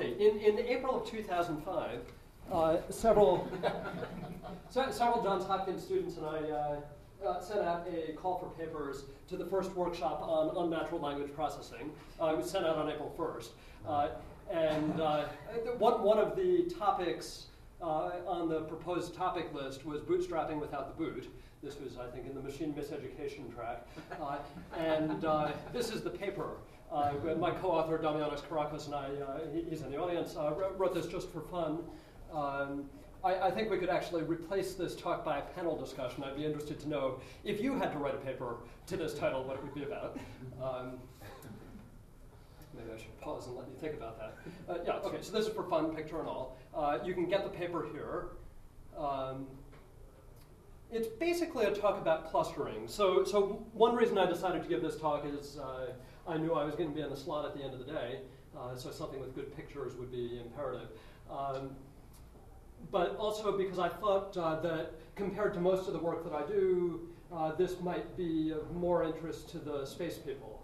Okay, in April of 2005, several Johns Hopkins students and I sent out a call for papers to the first workshop on unnatural language processing. It was sent out on April 1st. One of the topics on the proposed topic list was bootstrapping without the boot. This was, I think, in the machine miseducation track. This is the paper. My co-author, Damianos Karakos, and I, he's in the audience, wrote this just for fun. I think we could actually replace this talk by a panel discussion. I'd be interested to know, if you had to write a paper to this title, what it would be about. Maybe I should pause and let you think about that. Yeah, okay, so this is for fun, picture and all. You can get the paper here. It's basically a talk about clustering. So one reason I decided to give this talk is I knew I was going to be in the slot at the end of the day, so something with good pictures would be imperative. But also because I thought that compared to most of the work that I do, this might be of more interest to the space people.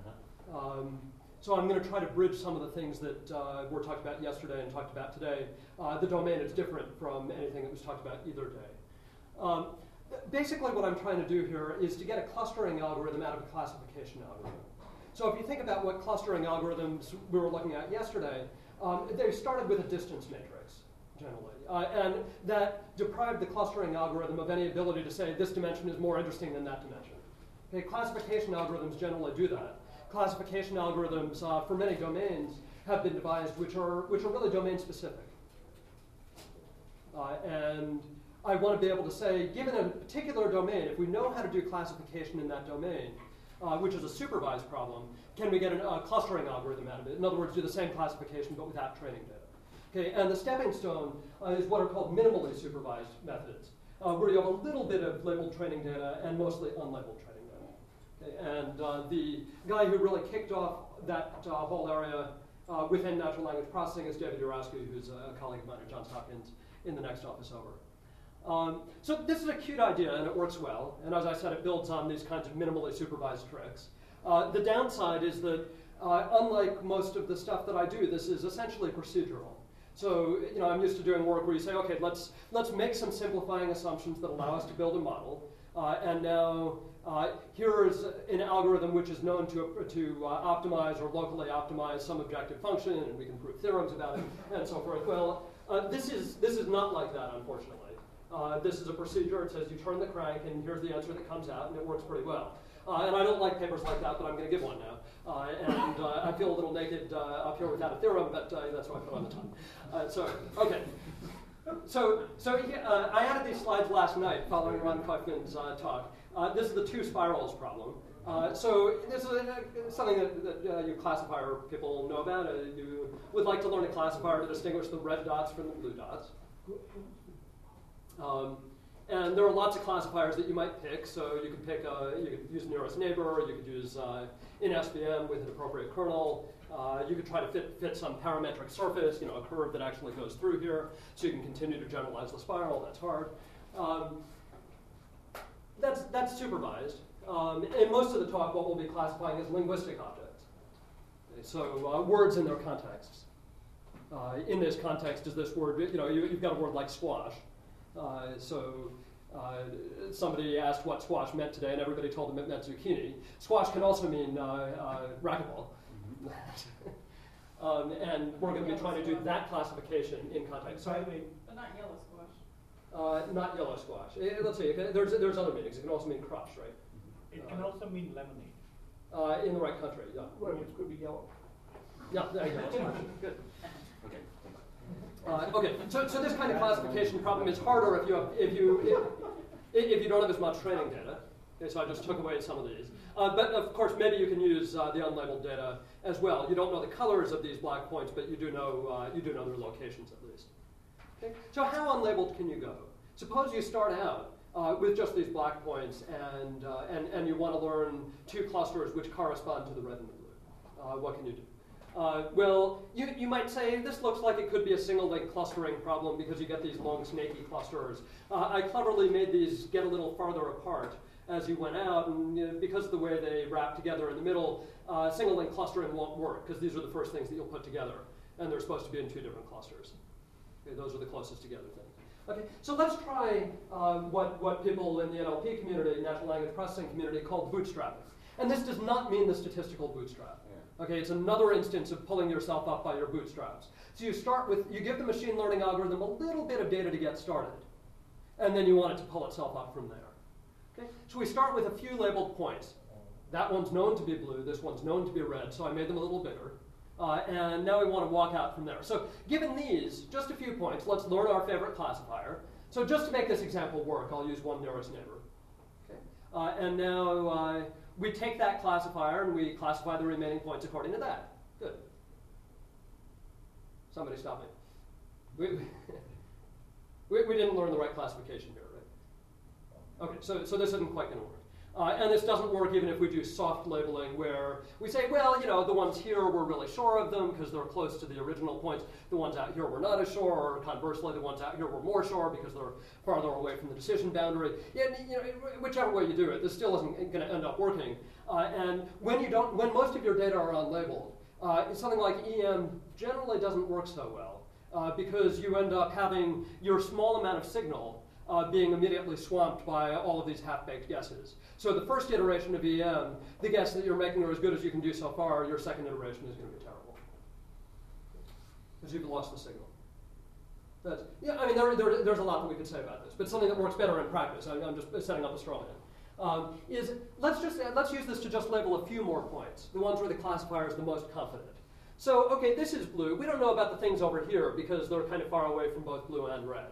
So I'm going to try to bridge some of the things that were talked about yesterday and talked about today. The domain is different from anything that was talked about either day. Basically what I'm trying to do here is to get a clustering algorithm out of a classification algorithm. So if you think about what clustering algorithms we were looking at yesterday, they started with a distance matrix, generally. And that deprived the clustering algorithm of any ability to say this dimension is more interesting than that dimension. Okay, classification algorithms generally do that. Classification algorithms for many domains have been devised which are really domain specific. And I want to be able to say, given a particular domain, if we know how to do classification in that domain, which is a supervised problem, can we get a clustering algorithm out of it? In other words, do the same classification but without training data. Okay, and the stepping stone is what are called minimally supervised methods, where you have a little bit of labeled training data and mostly unlabeled training data. Okay, and the guy who really kicked off that whole area within natural language processing is David Urowsky, who's a colleague of mine at Johns Hopkins in the next office over. So this is a cute idea, and it works well. And as I said, it builds on these kinds of minimally supervised tricks. The downside is that, unlike most of the stuff that I do, this is essentially procedural. So I'm used to doing work where you say, OK, let's make some simplifying assumptions that allow us to build a model. And now here's an algorithm which is known to optimize or locally optimize some objective function, and we can prove theorems about it, and so forth. Well, this is not like that, unfortunately. This is a procedure. It says you turn the crank, and here's the answer that comes out, and it works pretty well. And I don't like papers like that, but I'm going to give one now. I feel a little naked up here without a theorem, but that's why I put on the top. OK. So I added these slides last night following Ron Kaufman's talk. This is the two spirals problem. So this is something that you classifier people know about. You would like to learn a classifier to distinguish the red dots from the blue dots. And there are lots of classifiers that you might pick. So you could pick, you could use nearest neighbor, or you could use in SVM with an appropriate kernel. You could try to fit some parametric surface, a curve that actually goes through here, so you can continue to generalize the spiral. That's hard. That's supervised. In most of the talk, what we'll be classifying is linguistic objects. Okay, so words in their contexts. In this context, is this word, you've got a word like squash. Somebody asked what squash meant today, and everybody told them it meant zucchini. Squash can also mean racquetball. And we're going to be trying to do that classification in context. Sorry, but not yellow squash. Not yellow squash. Let's see. There's other meanings. It can also mean crush, right? It can also mean lemonade. In the right country, yeah. Well, which could be yellow. Yeah, there you go. Good. Okay. Okay. So this kind of classification problem is harder if you don't have as much training data. Okay, so I just took away some of these. But of course, maybe you can use the unlabeled data as well. You don't know the colors of these black points, but you do know their locations at least. Okay. So how unlabeled can you go? Suppose you start out with just these black points, and you want to learn two clusters which correspond to the red and the blue. What can you do? Well, you might say, this looks like it could be a single link clustering problem because you get these long snaky clusters. I cleverly made these get a little farther apart as you went out, and because of the way they wrap together in the middle, single link clustering won't work because these are the first things that you'll put together. and they're supposed to be in two different clusters. Okay, those are the closest together things. Okay, so let's try what people in the NLP community, natural language processing community, call bootstrapping. And this does not mean the statistical bootstrap. Yeah. Okay, it's another instance of pulling yourself up by your bootstraps. So you start with, you give the machine learning algorithm a little bit of data to get started, and then you want it to pull itself up from there. Okay, so we start with a few labeled points. That one's known to be blue, this one's known to be red, so I made them a little bigger. And now we want to walk out from there. So given these, just a few points, let's learn our favorite classifier. So just to make this example work, I'll use one nearest neighbor. Okay. And now we take that classifier and we classify the remaining points according to that. Good. Somebody stop me. We didn't learn the right classification here, right? Okay, so this isn't quite going to work. And this doesn't work even if we do soft labeling where we say, well, you know, the ones here we're really sure of them because they're close to the original points. The ones out here we're not as sure, or conversely, the ones out here we're more sure because they're farther away from the decision boundary. Yeah, you know, whichever way you do it, this still isn't going to end up working. And when most of your data are unlabeled, something like EM generally doesn't work so well because you end up having your small amount of signal being immediately swamped by all of these half-baked guesses. So the first iteration of EM, the guess that you're making are as good as you can do so far, your second iteration is going to be terrible. Because you've lost the signal. Yeah, I mean, there's a lot that we could say about this, but something that works better in practice, I'm just setting up a straw man, is let's use this to just label a few more points, the ones where the classifier is the most confident. So, okay, this is blue. We don't know about the things over here because they're kind of far away from both blue and red.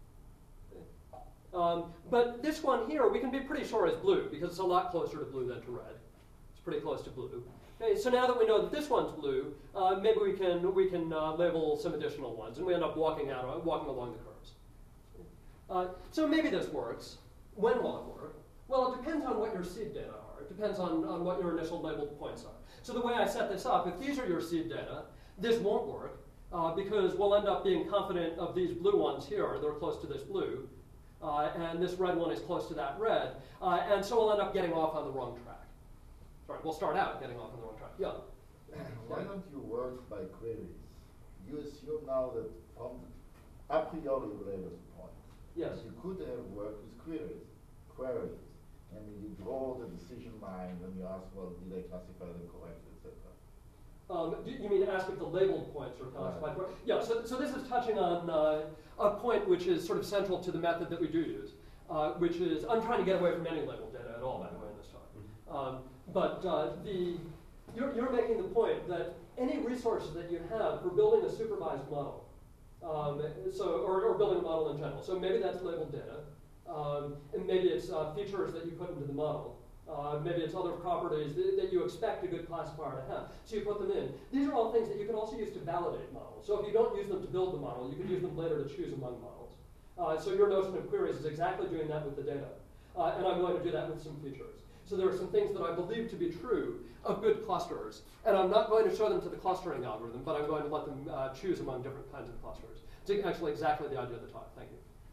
But this one here, we can be pretty sure is blue because it's a lot closer to blue than to red. It's pretty close to blue. Okay, so now that we know that this one's blue, maybe we can label some additional ones, and we end up walking along the curves. So maybe this works. When will it work? Well, it depends on what your seed data are. It depends on what your initial labeled points are. So the way I set this up, if these are your seed data, this won't work because we'll end up being confident of these blue ones here. They're close to this blue. And this red one is close to that red, and so we'll end up getting off on the wrong track. Sorry, we'll start out getting off on the wrong track. Yeah? Why don't you work by queries? You assume now that from a priori labeled point, yes, you could have worked with queries, and you draw the decision line when you ask, well, did I classify them correctly, etc. You mean ask if the labeled points are classified? Right. Yeah, so this is touching on a point which is sort of central to the method that we do use, which is, I'm trying to get away from any labeled data at all, by the way, in this talk. But you're making the point that any resources that you have for building a supervised model, or building a model in general, so maybe that's labeled data, and maybe it's features that you put into the model, maybe it's other properties that you expect a good classifier to have. So you put them in. These are all things that you can also use to validate models. So if you don't use them to build the model, you can use them later to choose among models. So your notion of queries is exactly doing that with the data. And I'm going to do that with some features. So there are some things that I believe to be true of good clusters. And I'm not going to show them to the clustering algorithm, but I'm going to let them choose among different kinds of clusters. It's actually exactly the idea of the talk. Thank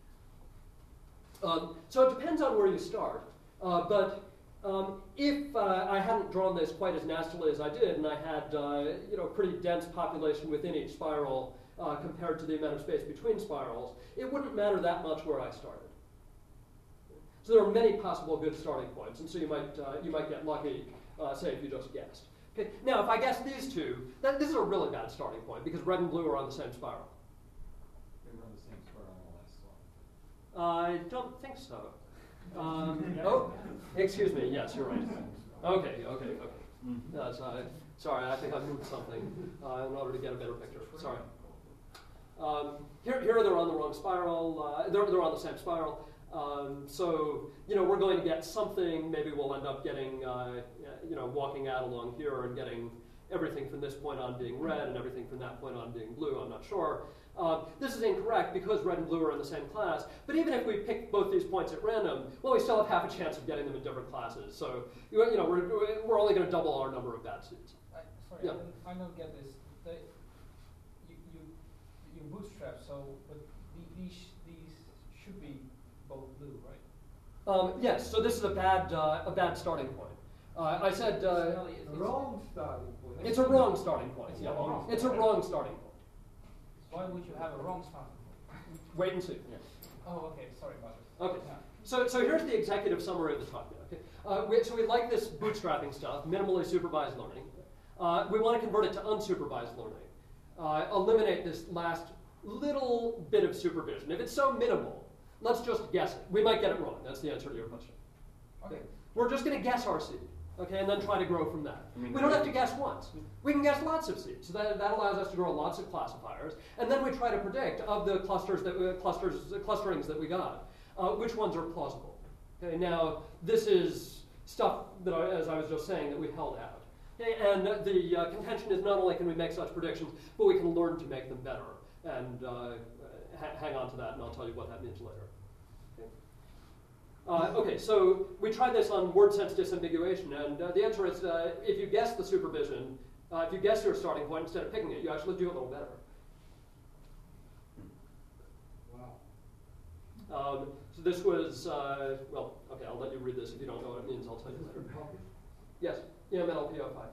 you. So it depends on where you start. If I hadn't drawn this quite as nastily as I did, and I had pretty dense population within each spiral compared to the amount of space between spirals, it wouldn't matter that much where I started. So there are many possible good starting points, and so you might get lucky, say if you just guessed. Okay. Now, if I guess these two, this is a really bad starting point because red and blue are on the same spiral. They were on the same spiral on the last slide. I don't think so. Oh, excuse me. Yes, you're right. Okay. Sorry, I think I moved something in order to get a better picture. Sorry. Here they're on the wrong spiral. They're on the same spiral. So we're going to get something. Maybe we'll end up getting walking out along here and getting everything from this point on being red and everything from that point on being blue. I'm not sure. This is incorrect because red and blue are in the same class, but even if we pick both these points at random, well, we still have half a chance of getting them in different classes. So, we're only going to double our number of bad seeds. Sorry, yeah. I don't get this. You bootstrap, but these should be both blue, right? Yes, so this is a bad starting point. I said... wrong starting point. It's a wrong starting point. Yeah. It's a wrong starting point. would you have a wrong starting point? Wait and see. Oh, okay. Sorry about this. Okay. Yeah. So here's the executive summary of the talk. Okay. So we like this bootstrapping stuff, minimally supervised learning. We want to convert it to unsupervised learning. Eliminate this last little bit of supervision. If it's so minimal, let's just guess it. We might get it wrong. That's the answer to your question. Okay. We're just going to guess our seed, okay, and then try to grow from that. I mean, We don't have to guess once. We can guess lots of seeds. So that allows us to grow lots of classifiers, and then we try to predict of the clusterings that we got, which ones are plausible. Okay, now this is stuff that, as I was just saying, that we held out. Okay, and the contention is not only can we make such predictions, but we can learn to make them better. And hang on to that, and I'll tell you what that means later. Okay, so we tried this on word sense disambiguation, and the answer is if you guess the supervision, if you guess your starting point instead of picking it, you actually do a little better. Wow. So this was, well, okay, I'll let you read this. If you don't know what it means, I'll tell you later. Yes, EMNLP05.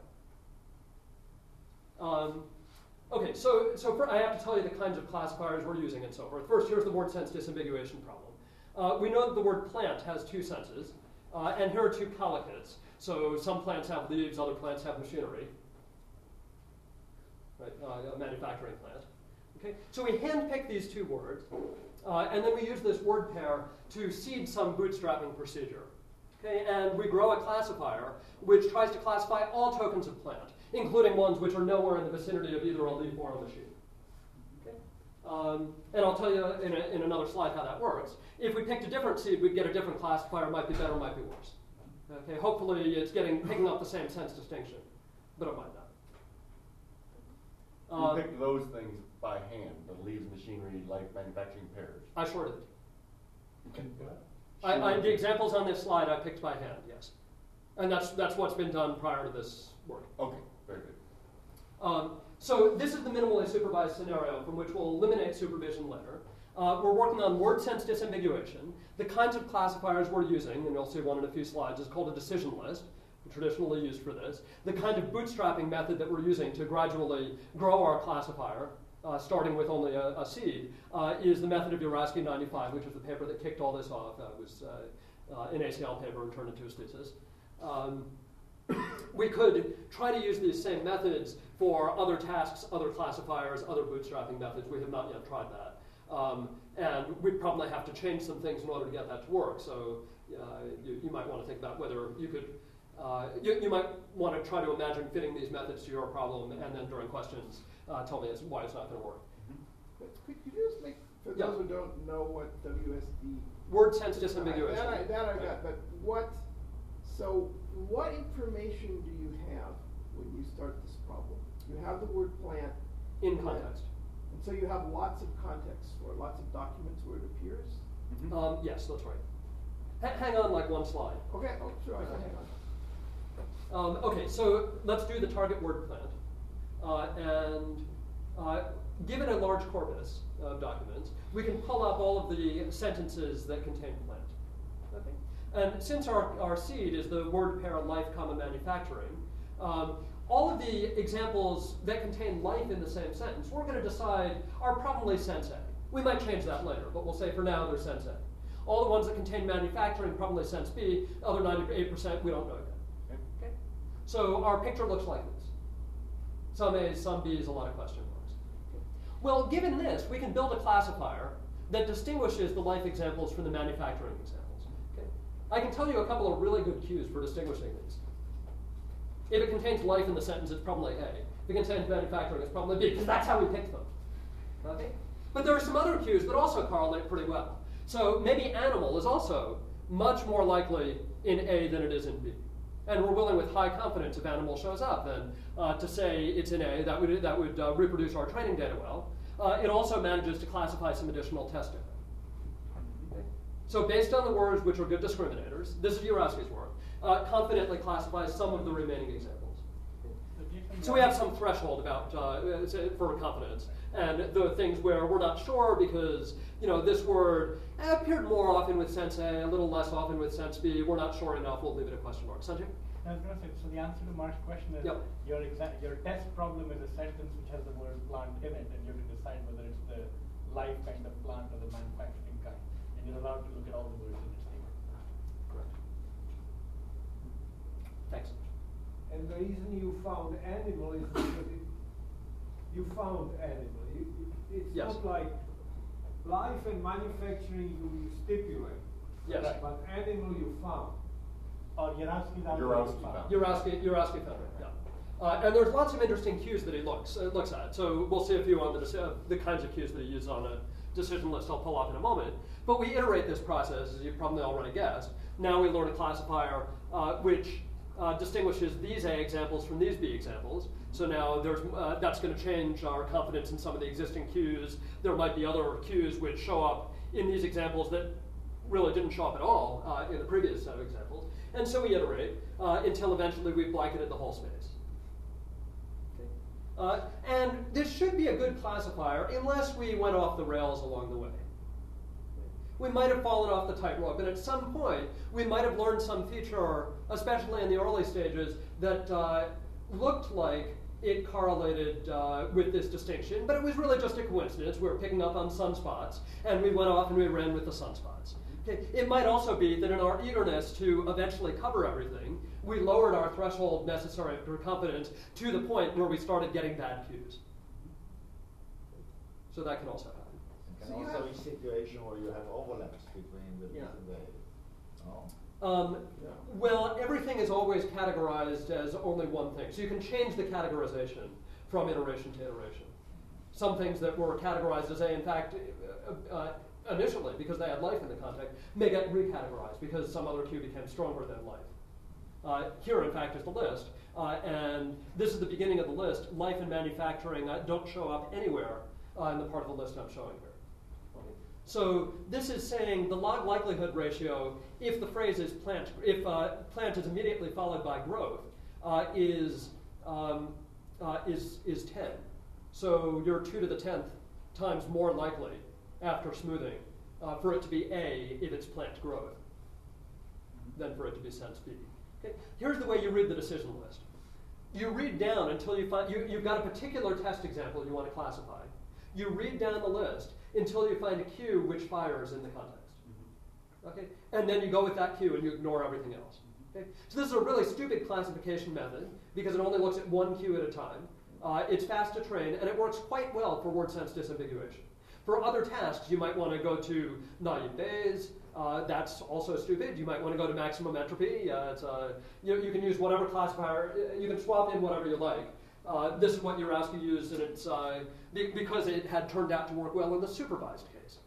Okay, so I have to tell you the kinds of classifiers we're using and so forth. First, here's the word sense disambiguation problem. We know that the word plant has two senses, and here are two collocates. So some plants have leaves, other plants have machinery, right? A manufacturing plant. Okay, so we handpick these two words, and then we use this word pair to seed some bootstrapping procedure. Okay, and we grow a classifier which tries to classify all tokens of plant, including ones which are nowhere in the vicinity of either a leaf or a machine. And I'll tell you in another slide how that works. If we picked a different seed, we'd get a different classifier. Might be better, might be worse. Okay, hopefully it's picking up the same sense distinction, but it might not. You picked those things by hand, the leaves, machinery, life, manufacturing pairs. I sure did. The examples on this slide I picked by hand, yes. And that's what's been done prior to this work. Okay, very good. So this is the minimally supervised scenario from which we'll eliminate supervision later. We're working on word sense disambiguation. The kinds of classifiers we're using, and you'll see one in a few slides, is called a decision list, traditionally used for this. The kind of bootstrapping method that we're using to gradually grow our classifier, starting with only a seed, is the method of Yurowsky 95, which is the paper that kicked all this off. It was an ACL paper and turned into his thesis. We could try to use these same methods for other tasks, other classifiers, other bootstrapping methods. We have not yet tried that. And we'd probably have to change some things in order to get that to work. So you might want to think about whether you could, you might want to try to imagine fitting these methods to your problem, and then during questions tell me why it's not going to work. Could you just make, for those who don't know what WSD... Word sense disambiguation. That I got, but what information do you have when you start this problem? You have the word plant. In context. And so you have lots of context for it, lots of documents where it appears? Mm-hmm. Yes, that's right. Hang on like one slide. Okay, oh, sure, I can hang on. Okay, so let's do the target word plant. Given a large corpus of documents, we can pull up all of the sentences that contain plant. Okay? And since our seed is the word pair life, manufacturing, all of the examples that contain life in the same sentence, we're going to decide are probably sense A. We might change that later, but we'll say for now they're sense A. All the ones that contain manufacturing, probably sense B. Other 98%, we don't know yet. Okay? So our picture looks like this. Some A's, some B's, a lot of question marks. Okay. Well, given this, we can build a classifier that distinguishes the life examples from the manufacturing examples. Okay? I can tell you a couple of really good cues for distinguishing these. If it contains life in the sentence, it's probably A. If it contains manufacturing, it's probably B, because that's how we picked them. Okay? But there are some other cues that also correlate pretty well. So maybe animal is also much more likely in A than it is in B. And we're willing with high confidence if animal shows up then to say it's in A. That would reproduce our training data well. It also manages to classify some additional test data. Okay? So based on the words which are good discriminators, this is Yurowsky's work, confidently classifies some of the remaining examples. So we have some threshold about for confidence, and the things where we're not sure because this word appeared more often with sense A, a little less often with sense B. We're not sure enough. We'll leave it a question mark. Sanjay? I was gonna say, so the answer to Mark's question is, Yep. your test problem is a sentence which has the word plant in it, and you have to decide whether it's the live kind of plant or the manufacturing kind. And you're allowed to look at all the words in its table. Correct. Thanks. And the reason you found animal is because you found animal. It's Yes. not like life and manufacturing you stipulate. Yes. Right. But animal you found. Or Yarowski's Yarowski found. You're asking Fender, yeah. And there's lots of interesting cues that he looks at. So we'll see a few on the kinds of cues that he uses on a decision list I'll pull up in a moment. But we iterate this process, as you've probably already guessed. Now we learn a classifier which distinguishes these A examples from these B examples. So now that's going to change our confidence in some of the existing cues. There might be other cues which show up in these examples that really didn't show up at all in the previous set of examples. And so we iterate until eventually we've blanketed the whole space. Okay. And this should be a good classifier unless we went off the rails along the way. We might have fallen off the tightrope, and at some point we might have learned some feature, especially in the early stages, that looked like it correlated with this distinction, but it was really just a coincidence. We were picking up on sunspots, and we went off and we ran with the sunspots. Okay. It might also be that in our eagerness to eventually cover everything, we lowered our threshold necessary for confidence to the point where we started getting bad cues. So that can also happen. It So can you also have- be situation where you have overlaps between the Yeah. different ways. No? Yeah. Well, everything is always categorized as only one thing. So you can change the categorization from iteration to iteration. Some things that were categorized as A, in fact, initially, because they had life in the context, may get recategorized because some other cue became stronger than life. Here, in fact, is the list. And this is the beginning of the list. Life and manufacturing don't show up anywhere in the part of the list I'm showing here. So this is saying the log likelihood ratio, if the phrase is plant, if plant is immediately followed by growth, is 10. So you're 2 to the 10th times more likely after smoothing for it to be A if it's plant growth than for it to be sense B. Okay? Here's the way you read the decision list. You read down until you find, you've got a particular test example you want to classify. You read down the list until you find a cue which fires in the context. Okay? And then you go with that cue and you ignore everything else. Okay? So this is a really stupid classification method because it only looks at one cue at a time. It's fast to train and it works quite well for word sense disambiguation. For other tasks, you might want to go to naive Bayes. That's also stupid. You might want to go to maximum entropy. You can use whatever classifier. You can swap in whatever you like. This is what Yarowski used, and it's because it had turned out to work well in the supervised case.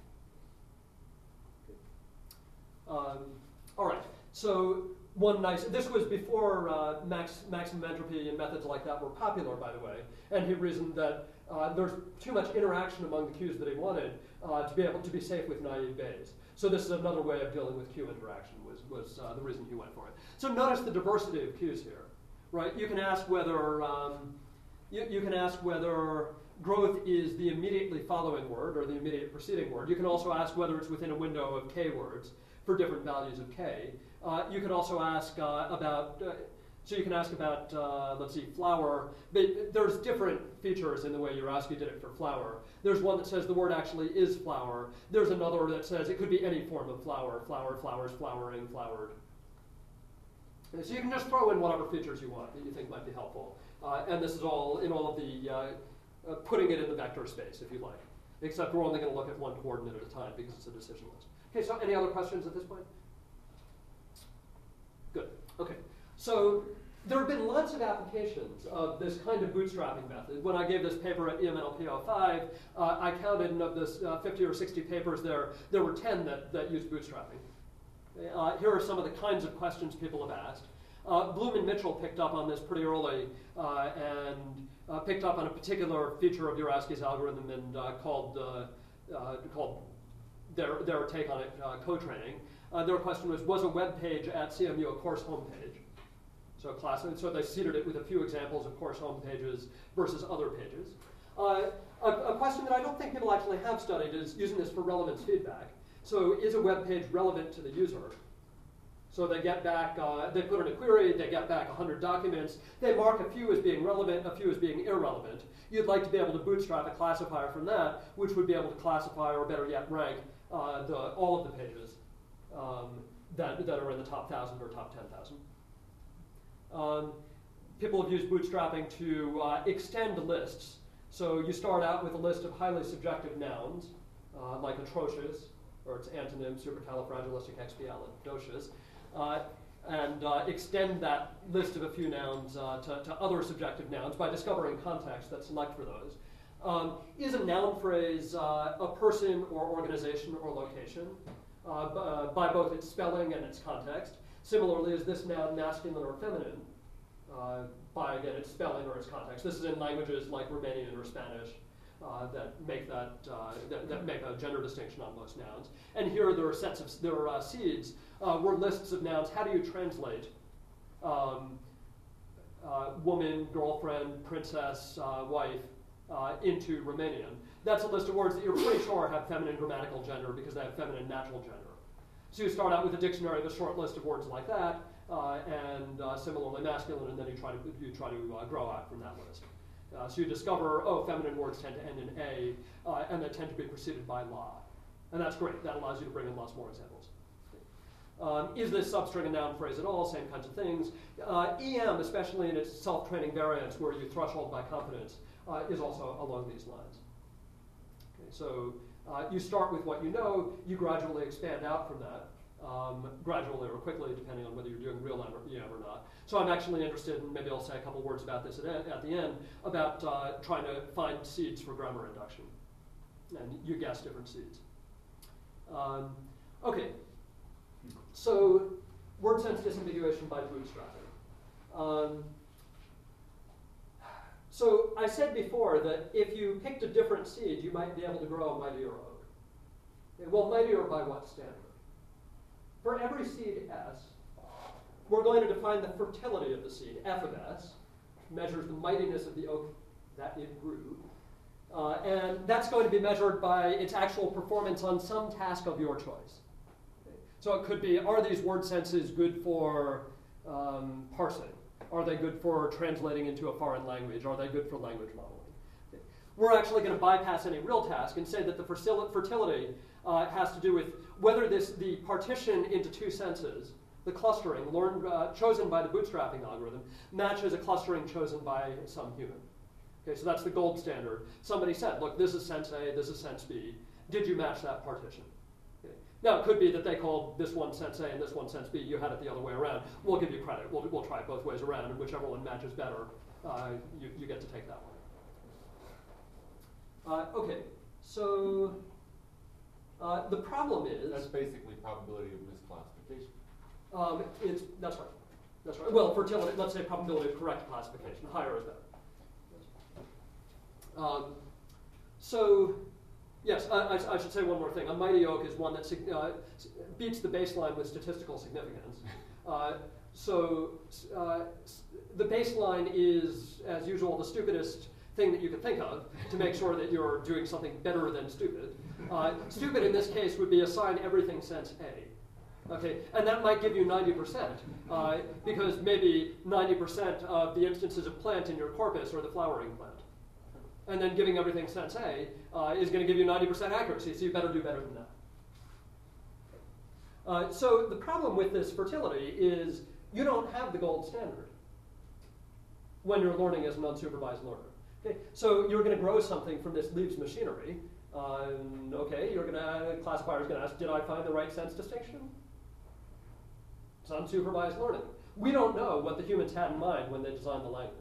All right. So this was before maximum entropy and methods like that were popular, by the way, and he reasoned that there's too much interaction among the cues that he wanted to be able to be safe with naive Bayes. So this is another way of dealing with cue interaction was the reason he went for it. So notice the diversity of cues here, right? You can ask whether you can ask whether growth is the immediately following word or the immediate preceding word. You can also ask whether it's within a window of k words for different values of k. You can also ask about. So you can ask about, let's see, flower. But there's different features in the way Yarowski did it for flower. There's one that says the word actually is flower. There's another that says it could be any form of flower. Flower, flowers, flowering, flowered. And so you can just throw in whatever features you want that you think might be helpful. And this is all in all of the putting it in the vector space, if you like. Except we're only going to look at one coordinate at a time because it's a decision list. Okay, so any other questions at this point? Good, okay. So there have been lots of applications of this kind of bootstrapping method. When I gave this paper at EMNLP 05, I counted, and of this 50 or 60 papers there were 10 that used bootstrapping. Here are some of the kinds of questions people have asked. Bloom and Mitchell picked up on this pretty early and picked up on a particular feature of Yarowski's algorithm and called their take on it co-training. Their question was a web page at CMU a course homepage? So they seeded it with a few examples of course home pages versus other pages. A question that I don't think people actually have studied is using this for relevance feedback. So is a web page relevant to the user? So they get back, they put in a query, they get back 100 documents. They mark a few as being relevant, a few as being irrelevant. You'd like to be able to bootstrap a classifier from that, which would be able to classify, or better yet, rank all of the pages that are in the top 1,000 or top 10,000. People have used bootstrapping to extend lists. So you start out with a list of highly subjective nouns, like atrocious, or its antonym, supercalifragilisticexpialidocious, and extend that list of a few nouns to other subjective nouns by discovering context that select for those. Is a noun phrase a person or organization or location by both its spelling and its context? Similarly, is this noun masculine or feminine by, again, its spelling or its context? This is in languages like Romanian or Spanish that make that make a gender distinction on most nouns. And here there are seeds, were lists of nouns. How do you translate woman, girlfriend, princess, wife into Romanian? That's a list of words that you're pretty sure have feminine grammatical gender because they have feminine natural gender. So you start out with a dictionary of a short list of words like that, and similarly masculine, and then you try to grow out from that list. So you discover, oh, feminine words tend to end in A, and they tend to be preceded by la. And that's great. That allows you to bring in lots more examples. Is this substring a noun phrase at all? Same kinds of things. EM, especially in its self-training variants where you threshold by competence, is also along these lines. Okay, so you start with what you know. You gradually expand out from that, gradually or quickly, depending on whether you're doing real EM or not. So I'm actually interested, and maybe I'll say a couple words about this at the end, about trying to find seeds for grammar induction. And you guess different seeds. Okay, so word sense disambiguation by bootstrapping. So I said before that if you picked a different seed, you might be able to grow a mightier oak. Okay, well, mightier by what standard? For every seed S, we're going to define the fertility of the seed. F of S measures the mightiness of the oak that it grew. And that's going to be measured by its actual performance on some task of your choice. Okay. So it could be, are these word senses good for parsing? Are they good for translating into a foreign language? Are they good for language modeling? Okay. We're actually going to bypass any real task and say that the fertility has to do with whether the partition into two senses, the clustering chosen by the bootstrapping algorithm, matches a clustering chosen by some human. Okay, so that's the gold standard. Somebody said, look, this is sense A, this is sense B. Did you match that partition? Okay. Now, it could be that they called this one sense A and this one sense B. You had it the other way around. We'll give you credit. We'll try it both ways around, and whichever one matches better, you get to take that one. Okay, so the problem is... That's basically probability of misclassification. That's right. That's right. Well, fertility, let's say probability of correct classification. Higher is better. So, yes, I should say one more thing. A mighty oak is one that beats the baseline with statistical significance. The baseline is, as usual, the stupidest thing that you could think of to make sure that you're doing something better than stupid. Stupid in this case would be assign everything sense A. Okay, and that might give you 90%, because maybe 90% of the instances of plant in your corpus are the flowering plant. And then giving everything sense A is going to give you 90% accuracy, so you better do better than that. So the problem with this fertility is you don't have the gold standard when you're learning as an unsupervised learner. Okay, so you're going to grow something from this Leaves machinery. Okay, classifier's going to ask, did I find the right sense distinction? It's unsupervised learning. We don't know what the humans had in mind when they designed the language.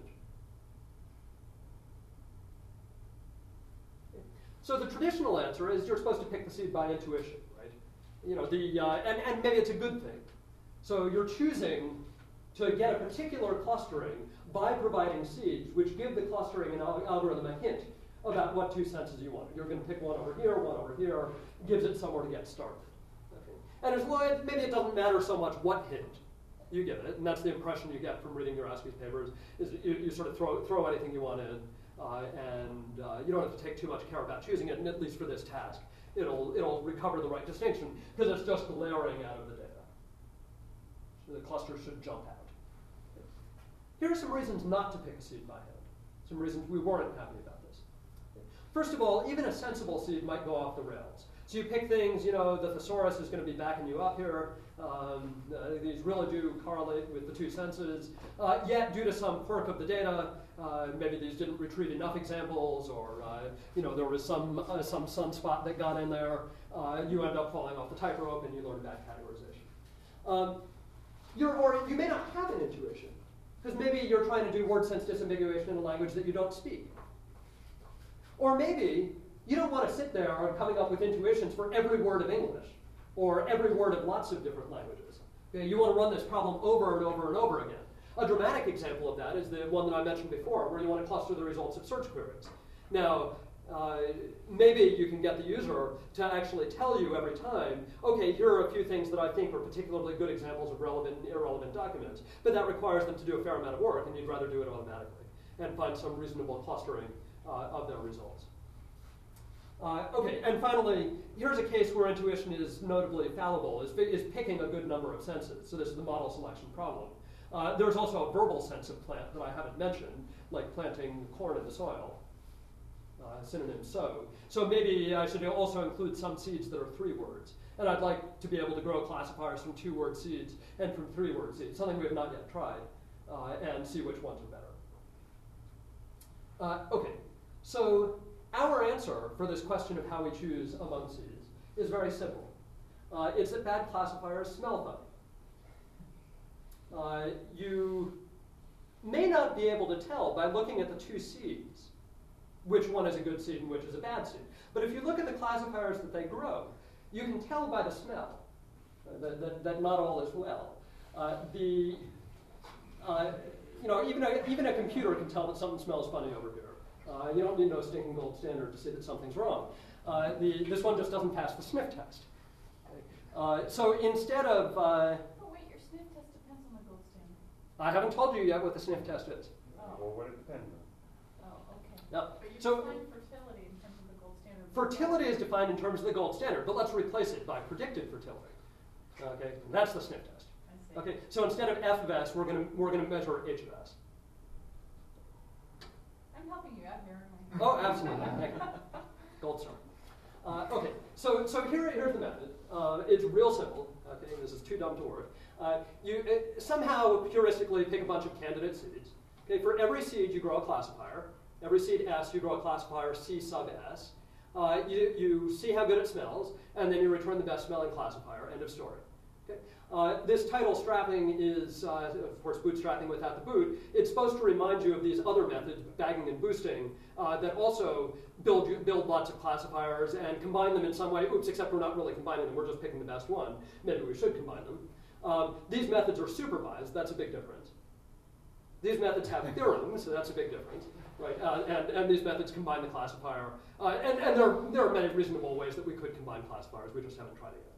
So the traditional answer is you're supposed to pick the seed by intuition, right? You know, and maybe it's a good thing. So you're choosing to get a particular clustering by providing seeds, which give the clustering and algorithm a hint about what two senses you want. You're going to pick one over here, gives it somewhere to get started. Okay. And as long as maybe it doesn't matter so much what hint you give it, and that's the impression you get from reading your Askey's papers, is you sort of throw anything you want in, and you don't have to take too much care about choosing it, and at least for this task, it'll recover the right distinction, because it's just glaring out of the data. The cluster should jump out. Here are some reasons not to pick a seed by hand. Some reasons we weren't happy about this. First of all, even a sensible seed might go off the rails. So you pick things, you know, the thesaurus is going to be backing you up here. These really do correlate with the two senses. Yet, due to some quirk of the data, maybe these didn't retrieve enough examples, or you know, there was some sunspot that got in there. You end up falling off the tightrope, and you learn bad categorization. Or you may not have an intuition, because maybe you're trying to do word sense disambiguation in a language that you don't speak. Or maybe you don't want to sit there and coming up with intuitions for every word of English, or every word of lots of different languages. Okay, you want to run this problem over and over and over again. A dramatic example of that is the one that I mentioned before, where you want to cluster the results of search queries. Now, maybe you can get the user to actually tell you every time, okay, here are a few things that I think are particularly good examples of relevant and irrelevant documents, but that requires them to do a fair amount of work, and you'd rather do it automatically and find some reasonable clustering of their results. Okay, and finally, here's a case where intuition is notably fallible, is picking a good number of senses. So this is the model selection problem. There's also a verbal sense of plant that I haven't mentioned, like planting corn in the soil. Synonym sow. So maybe I should also include some seeds that are 3 words. And I'd like to be able to grow classifiers from 2-word seeds and from 3-word seeds, something we have not yet tried, and see which ones are better. Okay, so our answer for this question of how we choose among seeds is very simple. It's that bad classifiers smell funny. You may not be able to tell by looking at the 2 seeds which one is a good seed and which is a bad seed. But if you look at the classifiers that they grow, you can tell by the smell that not all is well. You know, even a computer can tell that something smells funny over here. You don't need no stinking gold standard to say that something's wrong. This one just doesn't pass the sniff test. So instead of... Oh wait, your sniff test depends on the gold standard. I haven't told you yet what the sniff test is. Well, what it depends on. Oh, okay. Yep. But you So define fertility in terms of the gold standard. fertility is defined in terms of the gold standard, but let's replace it by predicted fertility. Okay, and that's the sniff test. I see. Okay, so instead of F of S, we're gonna measure H of S. I'm helping you out here. Oh, absolutely. Thank you. Gold star. Okay, so here's the method. It's real simple. Okay, this is too dumb to work. You somehow heuristically pick a bunch of candidate seeds. Okay, for every seed you grow a classifier. Every seed S, you grow a classifier C sub S. You see how good it smells, and then you return the best smelling classifier. End of story. Okay? This title strapping is, of course, bootstrapping without the boot. It's supposed to remind you of these other methods, bagging and boosting, that also build lots of classifiers and combine them in some way. Oops, except we're not really combining them. We're just picking the best one. Maybe we should combine them. These methods are supervised. That's a big difference. These methods have theorems, so that's a big difference. Right? And these methods combine the classifier. And there are many reasonable ways that we could combine classifiers. We just haven't tried it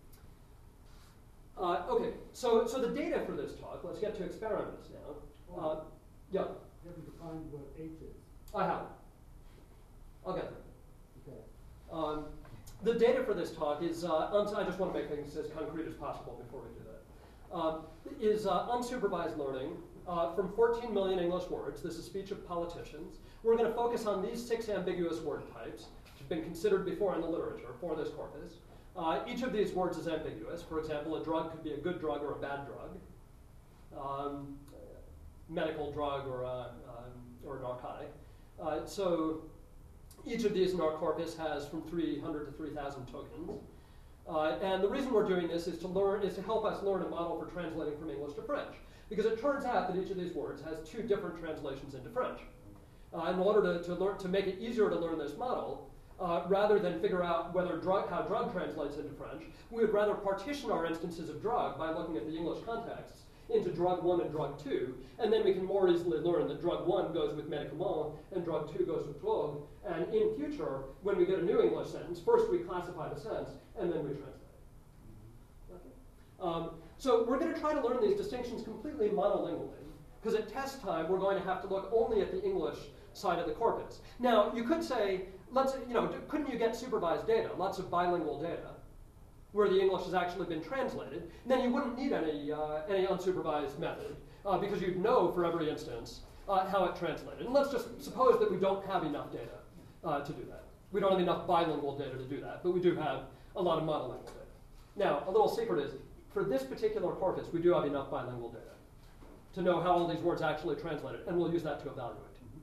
yet. Okay, so the data for this talk, let's get to experiments now. Yeah? You haven't defined what H is. I have. I'll get there. Okay. The data for this talk is, I just want to make things as concrete as possible before we do that, is unsupervised learning from 14 million English words. This is speech of politicians. We're going to focus on these 6 ambiguous word types, which have been considered before in the literature for this corpus. Each of these words is ambiguous. For example, a drug could be a good drug or a bad drug, medical drug or a narcotic. So each of these in our corpus has from 300 to 3,000 tokens. And the reason we're doing this is to help us learn a model for translating from English to French. Because it turns out that each of these words has 2 different translations into French. In order to make it easier to learn this model, rather than figure out how drug translates into French, we would rather partition our instances of drug by looking at the English contexts into drug 1 and drug 2, and then we can more easily learn that drug 1 goes with médicament and drug 2 goes with drogue, and in future, when we get a new English sentence, first we classify the sense, and then we translate it. Okay? So we're going to try to learn these distinctions completely monolingually, because at test time, we're going to have to look only at the English side of the corpus. Now, you could say, couldn't you get supervised data, lots of bilingual data? where the English has actually been translated, then you wouldn't need any unsupervised method because you'd know for every instance how it translated. And let's just suppose that we don't have enough data to do that. We don't have enough bilingual data to do that, but we do have a lot of monolingual data. Now, a little secret is, for this particular corpus, we do have enough bilingual data to know how all these words actually translated, and we'll use that to evaluate.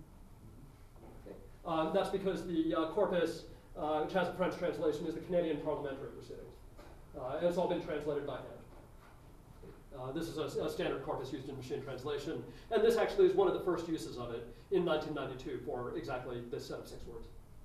Okay. That's because the corpus, which has a French translation, is the Canadian Parliamentary Proceedings. And it's all been translated by hand. This is a standard corpus used in machine translation, and this actually is one of the first uses of it in 1992 for exactly this set of 6 words.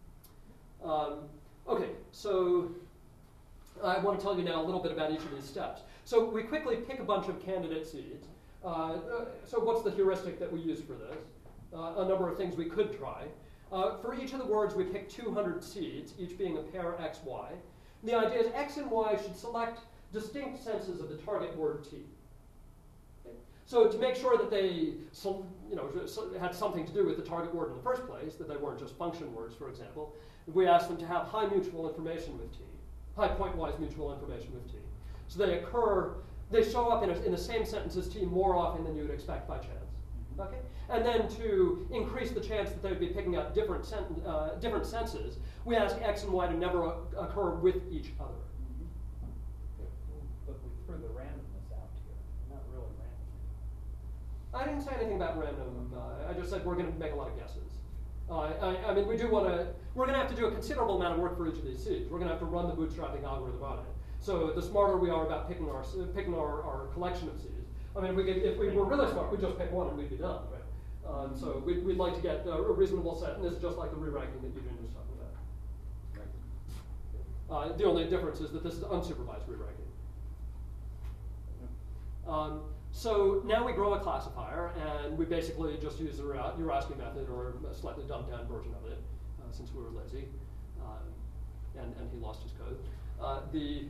Okay, so I want to tell you now a little bit about each of these steps. So we quickly pick a bunch of candidate seeds. So what's the heuristic that we use for this? A number of things we could try. For each of the words, we pick 200 seeds, each being a pair x, y. The idea is x and y should select distinct senses of the target word t. Okay? So to make sure that they had something to do with the target word in the first place, that they weren't just function words, for example, we asked them to have high mutual information with t, high point-wise mutual information with t. So they show up in the same sentence as t more often than you would expect by chance. Okay? And then to increase the chance that they would be picking up different senses, we ask x and y to never occur with each other. But we threw the randomness out here, not really random. I didn't say anything about random. I just said we're going to make a lot of guesses. I mean, we're going to have to do a considerable amount of work for each of these seeds. We're going to have to run the bootstrapping algorithm on it. So the smarter we are about picking our collection of seeds. I mean, if we were really smart, we'd just pick one and we'd be done, right? So we'd like to get a reasonable set, and this is just like the re-ranking that Eugene was talking about. The only difference is that this is unsupervised re-ranking. So now we grow a classifier, and we basically just use the Urowski method, or a slightly dumbed down version of it, since we were lazy, and he lost his code. The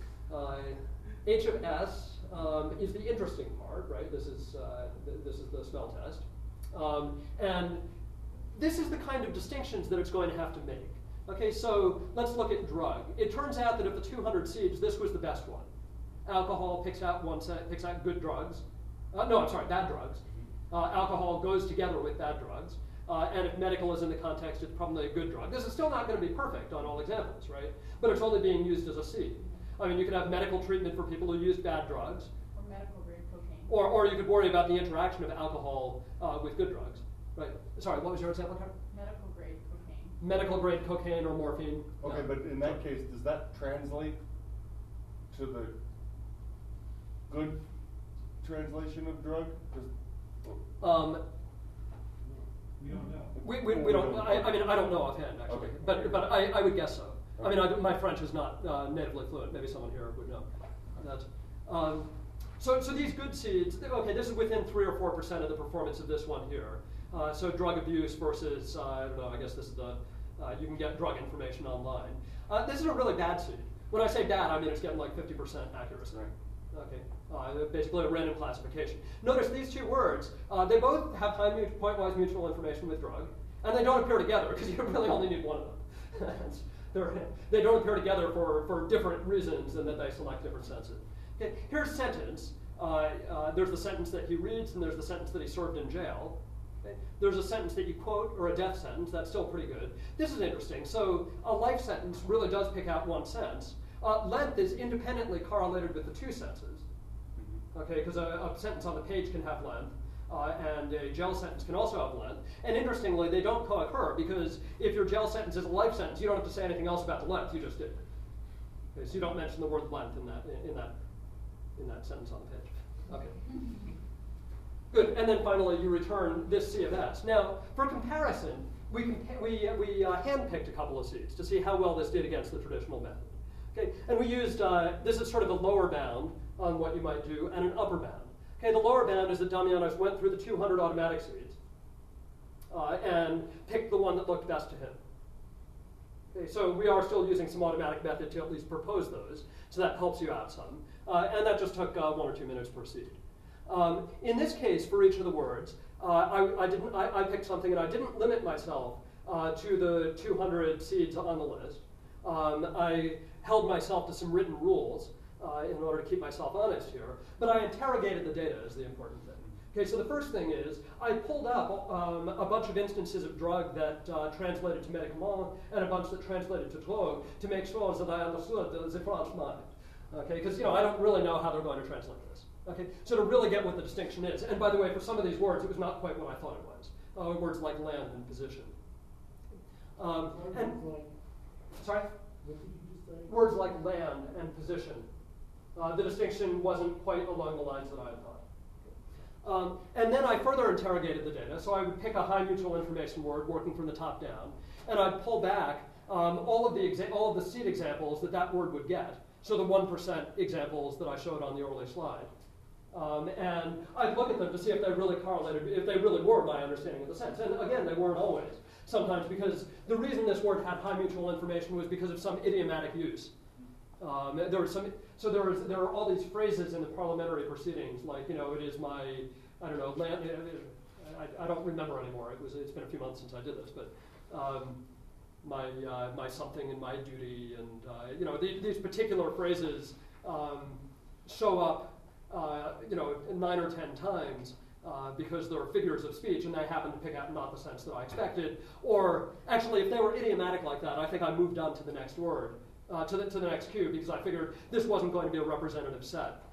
H of S is the interesting part, right? This is the spell test, and this is the kind of distinctions that it's going to have to make. Okay, so let's look at drug. It turns out that of the 200 seeds, this was the best one. Alcohol picks out good drugs. Bad drugs. Alcohol goes together with bad drugs. And if medical is in the context, it's probably a good drug. This is still not going to be perfect on all examples, right? But it's only being used as a seed. I mean, you could have medical treatment for people who use bad drugs. Or medical grade cocaine. Or you could worry about the interaction of alcohol with good drugs, right? Sorry, what was your example, Karen? Medical grade cocaine. Medical grade cocaine or morphine. Okay, Yeah. but in that case, does that translate to the good translation of drug? We don't know. We don't. I mean, I don't know offhand actually, Okay. but I would guess so. I mean, my French is not natively fluent. Maybe someone here would know. That's, so these good seeds. Okay, this is within 3 or 4% of the performance of this one here. So drug abuse versus I don't know. I guess this is the you can get drug information online. This is a really bad seed. When I say bad, I mean it's getting like 50% accuracy. Right. Okay, basically a random classification. Notice these two words, they both have point-wise mutual information with drug, and they don't appear together because you really only need one of them. They don't appear together for different reasons and that they select different senses. Okay, here's sentence. There's the sentence that he reads, and there's the sentence that he served in jail. Okay. There's a sentence that you quote, or a death sentence. That's still pretty good. This is interesting. So a life sentence really does pick out one sense. Length is independently correlated with the two senses. Okay, because a sentence on the page can have length, and a jail sentence can also have length. And interestingly, they don't co-occur because if your jail sentence is a life sentence, you don't have to say anything else about the length. You just did. Okay, so you don't mention the word length in that sentence on the page. Okay. Good. And then finally, you return this C of S. Now, for comparison, we handpicked a couple of C's to see how well this did against the traditional method. Okay, and we used this is sort of a lower bound on what you might do, and an upper bound. Okay, the lower bound is that Damianos went through the 200 automatic seeds and picked the one that looked best to him. Okay, so we are still using some automatic method to at least propose those, so that helps you out some. And that just took 1 or 2 minutes per seed. In this case, for each of the words, I picked something, and I didn't limit myself to the 200 seeds on the list. I held myself to some written rules in order to keep myself honest here, but I interrogated the data is the important thing. Okay, so the first thing is I pulled up a bunch of instances of drug that translated to médicament and a bunch that translated to drogue to make sure that I understood the French mind. Okay, because I don't really know how they're going to translate this. Okay, so to really get what the distinction is, and by the way, for some of these words, it was not quite what I thought it was. Words like land and position. Sorry? What did you just say? Words like land and position. The distinction wasn't quite along the lines that I had thought. And then I further interrogated the data, so I would pick a high mutual information word working from the top down, and I'd pull back all of the seed examples that word would get, so the 1% examples that I showed on the early slide. And I'd look at them to see if they really correlated, if they really were my understanding of the sense. And again, they weren't always. Sometimes because the reason this word had high mutual information was because of some idiomatic use. There are all these phrases in the parliamentary proceedings, like, it is my, I don't know, land, I don't remember anymore. It's been a few months since I did this, but my something and my duty, and these particular phrases show up 9 or 10 times because they're figures of speech and they happen to pick out not the sense that I expected. Or actually, if they were idiomatic like that, I think I moved on to the next word, to the next cue, because I figured this wasn't going to be a representative set.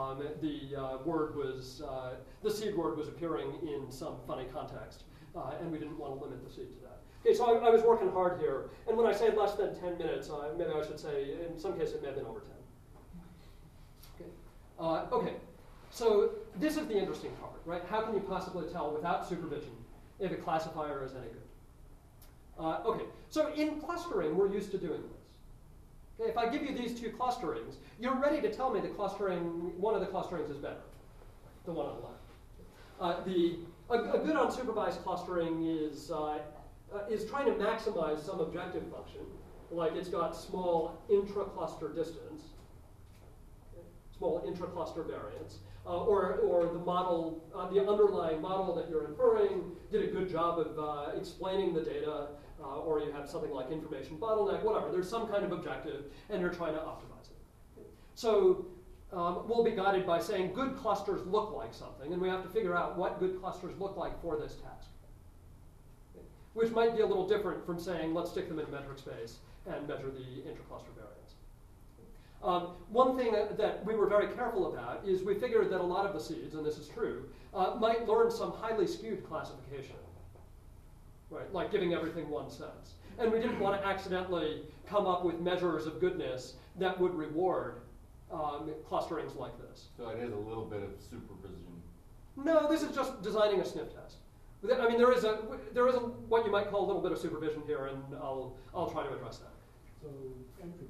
The seed word was appearing in some funny context, and we didn't want to limit the seed to that. Okay, so I was working hard here, and when I say less than 10 minutes, maybe I should say, in some cases, it may have been over 10. Okay, so this is the interesting part, right? How can you possibly tell without supervision if a classifier is any good? Okay, so in clustering, we're used to doing this. Okay, if I give you these two clusterings, you're ready to tell me one of the clusterings is better, the one on the left. A good unsupervised clustering is trying to maximize some objective function, like it's got small intra-cluster distance, small intra-cluster variance, or the model, the underlying model that you're inferring did a good job of explaining the data, or you have something like information bottleneck, whatever. There's some kind of objective, and you're trying to optimize it. So we'll be guided by saying good clusters look like something, and we have to figure out what good clusters look like for this task, which might be a little different from saying let's stick them in metric space and measure the intra-cluster variance. One thing that we were very careful about is we figured that a lot of the seeds, and this is true, might learn some highly skewed classification, right? Like giving everything one sense. And we didn't want to accidentally come up with measures of goodness that would reward clusterings like this. So it is a little bit of supervision. No, this is just designing a sniff test. I mean, there is what you might call a little bit of supervision here, and I'll try to address that. So entropy.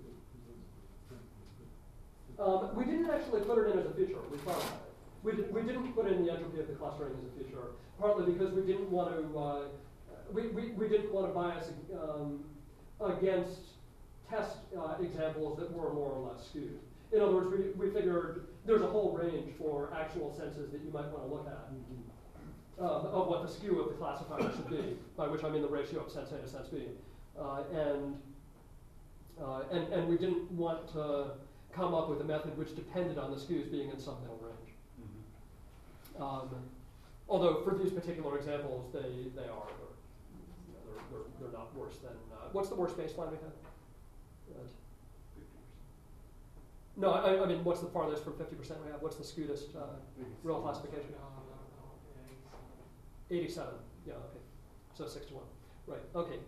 We didn't actually put it in as a feature. We thought about it. We didn't put in the entropy of the clustering as a feature, partly because we didn't want to we didn't want to bias against test examples that were more or less skewed. In other words, we figured there's a whole range for actual senses that you might want to look at of what the skew of the classifier should be, by which I mean the ratio of sense A to sense B, and we didn't want to come up with a method which depended on the skews being in some middle range. Although for these particular examples, they are. They're not worse than, what's the worst baseline we have? 50%. No, I mean, what's the farthest from 50% we have? What's the skewedest real classification? 87, yeah, okay. So 6 to 1, right, okay.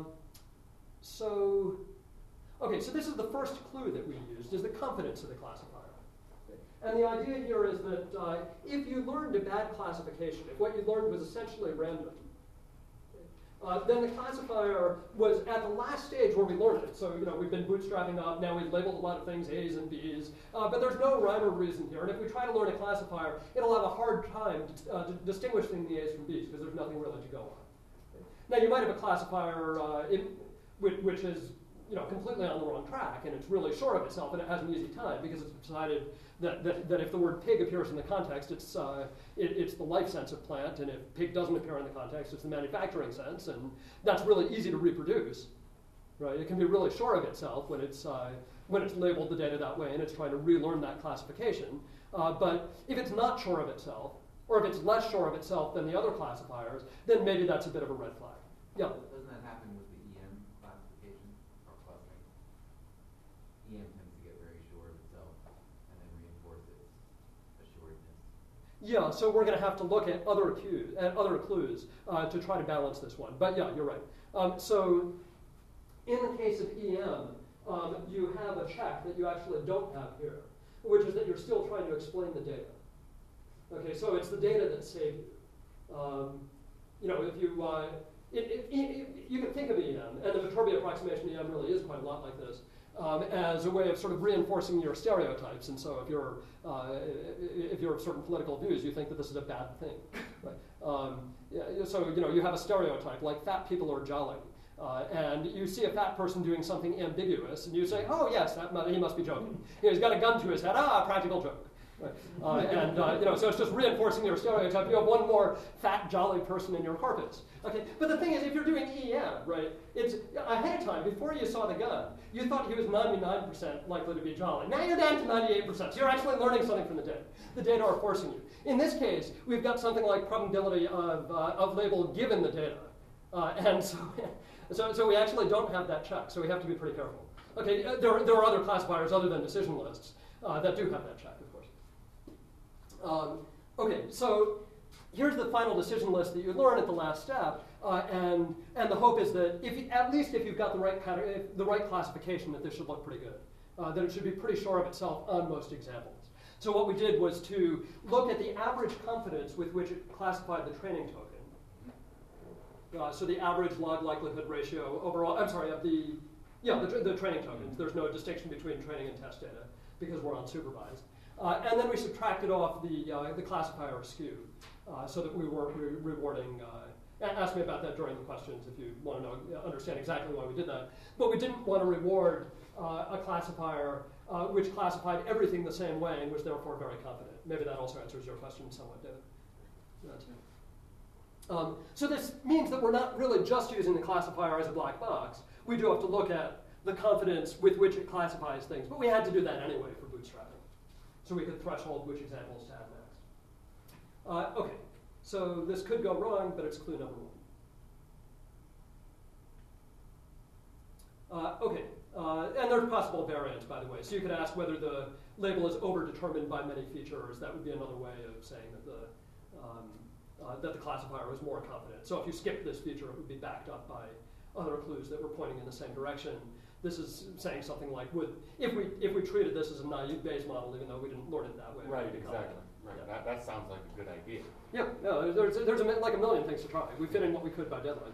So this is the first clue that we used, is the confidence of the classifier. And the idea here is that if you learned a bad classification, if what you learned was essentially random, then the classifier was at the last stage where we learned it. So we've been bootstrapping up, now we've labeled a lot of things A's and B's, but there's no rhyme or reason here. And if we try to learn a classifier, it'll have a hard time distinguishing the A's from B's because there's nothing really to go on. Now you might have a classifier which is completely on the wrong track, and it's really sure of itself, and it has an easy time because it's decided that if the word pig appears in the context, it's the life sense of plant, and if pig doesn't appear in the context, it's the manufacturing sense, and that's really easy to reproduce. right? It can be really sure of itself when it's labeled the data that way and it's trying to relearn that classification. But if it's not sure of itself, or if it's less sure of itself than the other classifiers, then maybe that's a bit of a red flag. Yeah? Doesn't that happen with the EM classification or clustering? EM tends to get very sure of itself and then reinforce its assuredness. Yeah, so we're going to have to look at other clues to try to balance this one. But yeah, you're right. So in the case of EM, you have a check that you actually don't have here, which is that you're still trying to explain the data. Okay, so it's the data that saved you. You know, if you you can think of EM, and the Viterbi approximation EM really is quite a lot like this, as a way of sort of reinforcing your stereotypes. And so if you're of certain political views, you think that this is a bad thing. Right? Yeah, so you know, you have a stereotype like fat people are jolly. And you see a fat person doing something ambiguous, and you say, "Oh yes, he must be joking. You know, he's got a gun to his head. Ah, practical joke." Right? You know, so it's just reinforcing your stereotype. You have one more fat, jolly person in your corpus. Okay, but the thing is, if you're doing EM, right, it's ahead of time before you saw the gun, you thought he was 99% likely to be jolly. Now you're down to 98%. So you're actually learning something from the data. The data are forcing you. In this case, we've got something like probability of label given the data, and so we actually don't have that check. So we have to be pretty careful. Okay, there are other classifiers other than decision lists that do have that check, of course. Okay, so here's the final decision list that you learn at the last step, and the hope is that at least if you've got the right classification, that this should look pretty good. That it should be pretty sure of itself on most examples. So what we did was to look at the average confidence with which it classified the training token. So the average log likelihood ratio overall. I'm sorry, of the training tokens. There's no distinction between training and test data because we're unsupervised. And then we subtracted off the classifier skew so that we weren't rewarding. Ask me about that during the questions if you want to understand exactly why we did that. But we didn't want to reward a classifier which classified everything the same way and was therefore very confident. Maybe that also answers your question somewhat, David. That's it. So this means that we're not really just using the classifier as a black box. We do have to look at the confidence with which it classifies things, but we had to do that anyway for bootstrapping. So we could threshold which examples to add next. Okay, so this could go wrong, but it's clue number one. Okay, and there's possible variants, by the way. So you could ask whether the label is overdetermined by many features. That would be another way of saying that the classifier was more confident. So if you skipped this feature, it would be backed up by other clues that were pointing in the same direction. This is saying something like, if we treated this as a naive Bayes model, even though we didn't learn it that way. Right, exactly. Right. Yeah. That sounds like a good idea. Yeah, no, there's like a million things to try. We fit in what we could by deadline.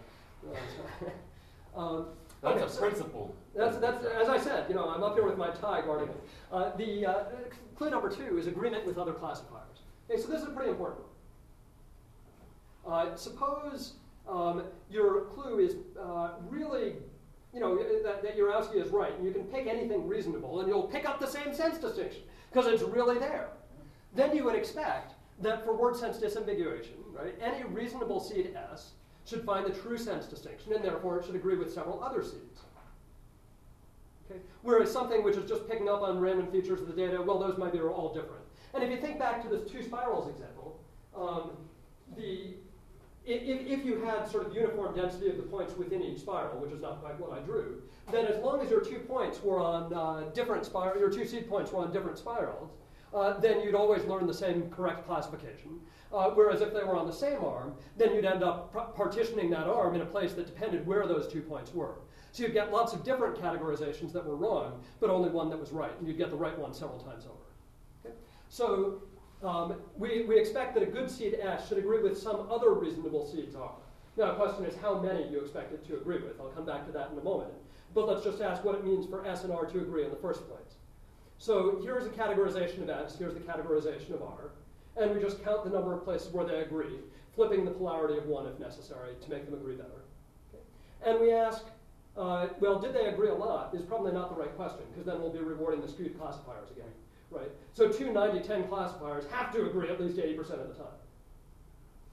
That's a principle. That's as I said. You know, I'm up here with my tie guarding it. The clue number two is agreement with other classifiers. Okay, so this is pretty important. Suppose your clue is really, you know, that Urowski is right, and you can pick anything reasonable, and you'll pick up the same sense distinction because it's really there. Then you would expect that for word sense disambiguation, right, any reasonable seed S should find the true sense distinction, and therefore it should agree with several other seeds. Okay? Whereas something which is just picking up on random features of the data, well, those might be all different. And if you think back to this two spirals example, if you had sort of uniform density of the points within each spiral, which is not quite what I drew, then as long as your 2 points were on different spirals, your 2 seed points were on different spirals, then you'd always learn the same correct classification. Whereas if they were on the same arm, then you'd end up partitioning that arm in a place that depended where those 2 points were. So you'd get lots of different categorizations that were wrong, but only one that was right, and you'd get the right one several times over. Okay? So we expect that a good seed S should agree with some other reasonable seeds R. Now the question is how many you expect it to agree with. I'll come back to that in a moment. But let's just ask what it means for S and R to agree in the first place. So here's a categorization of S, here's the categorization of R, and we just count the number of places where they agree, flipping the polarity of 1 if necessary to make them agree better. Okay. And we ask, well, did they agree a lot is probably not the right question, because then we'll be rewarding the skewed classifiers again. Right? So two 90-10 classifiers have to agree at least 80% of the time.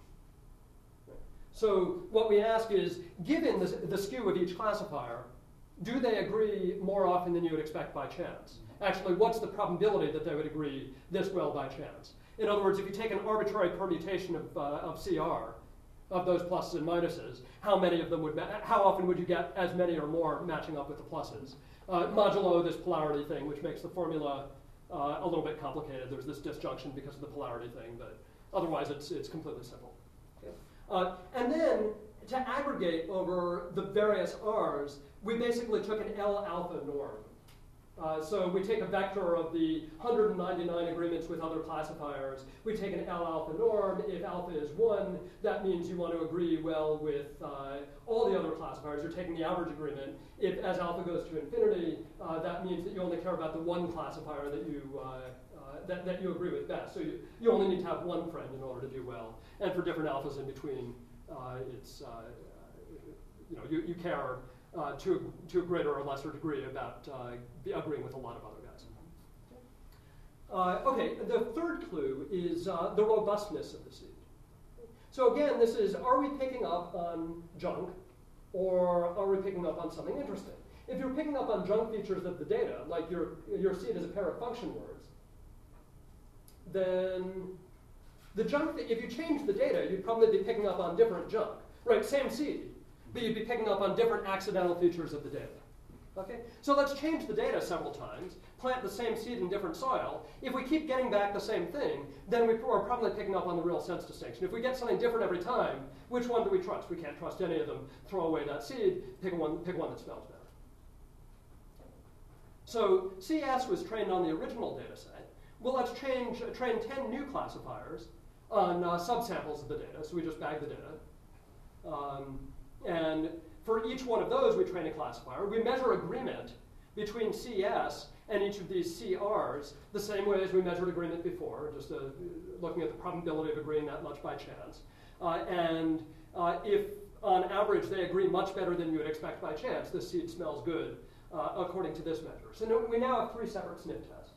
Right? So what we ask is, given the skew of each classifier, do they agree more often than you would expect by chance? Actually, what's the probability that they would agree this well by chance? In other words, if you take an arbitrary permutation of CR, of those pluses and minuses, how many of them would, how often would you get as many or more matching up with the pluses? Modulo this polarity thing, which makes the formula a little bit complicated. There's this disjunction because of the polarity thing, but otherwise it's completely simple. Okay. And then to aggregate over the various R's, we basically took an L alpha norm. So we take a vector of the 199 agreements with other classifiers. We take an L alpha norm. If alpha is 1, that means you want to agree well with all the other classifiers. You're taking the average agreement. If as alpha goes to infinity, that means that you only care about the one classifier that you agree with best. So you only need to have one friend in order to do well. And for different alphas in between, you care to a greater or lesser degree about agreeing with a lot of other guys. Okay, the third clue is the robustness of the seed. So again, this is, are we picking up on junk, or are we picking up on something interesting? If you're picking up on junk features of the data, like your seed is a pair of function words, then the junk, if you change the data, you'd probably be picking up on different junk. Right, same seed, but you'd be picking up on different accidental features of the data. Okay? So let's change the data several times, plant the same seed in different soil. If we keep getting back the same thing, then we're probably picking up on the real sense distinction. If we get something different every time, which one do we trust? We can't trust any of them. Throw away that seed, pick one that smells better. So CS was trained on the original data set. Well, let's train 10 new classifiers on subsamples of the data. So we just bag the data. And for each one of those, we train a classifier. We measure agreement between CS and each of these CRs the same way as we measured agreement before, just looking at the probability of agreeing that much by chance. If on average they agree much better than you would expect by chance, this seed smells good according to this measure. So we now have 3 separate sniff tests.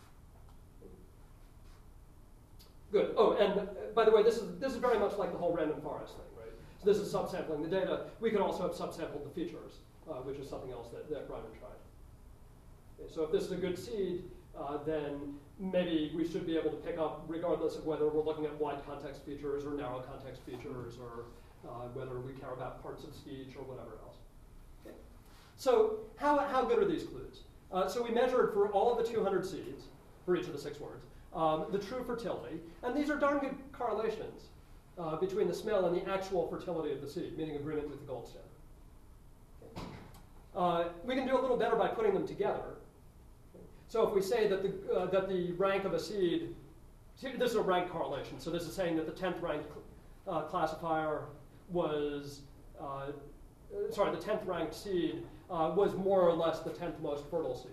Good. Oh, and by the way, this is very much like the whole random forest thing, right? So this is subsampling the data. We could also have subsampled the features, which is something else that Ryman tried. Okay, so if this is a good seed, then maybe we should be able to pick up, regardless of whether we're looking at wide context features or narrow context features, or whether we care about parts of speech or whatever else. Okay. So how good are these clues? So we measured for all of the 200 seeds, for each of the 6 words, the true fertility, and these are darn good correlations between the smell and the actual fertility of the seed, meaning agreement with the gold standard. Okay. We can do a little better by putting them together. Okay. So if we say that the rank of a seed, this is a rank correlation, so this is saying that the 10th ranked classifier was, the 10th ranked seed was more or less the 10th most fertile seed.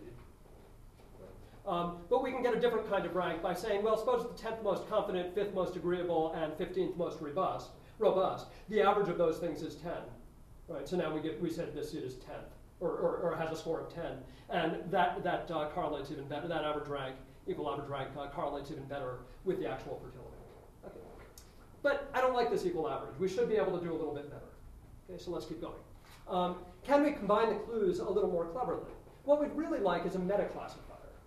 But we can get a different kind of rank by saying, well, suppose the 10th most confident, 5th most agreeable, and 15th most robust. The average of those things is 10. Right? So now we said this seed is 10th, or has a score of 10. And that correlates even better. That average rank, equal average rank, correlates even better with the actual fertility. Okay. But I don't like this equal average. We should be able to do a little bit better. Okay, so let's keep going. Can we combine the clues a little more cleverly? What we'd really like is a meta-classifier.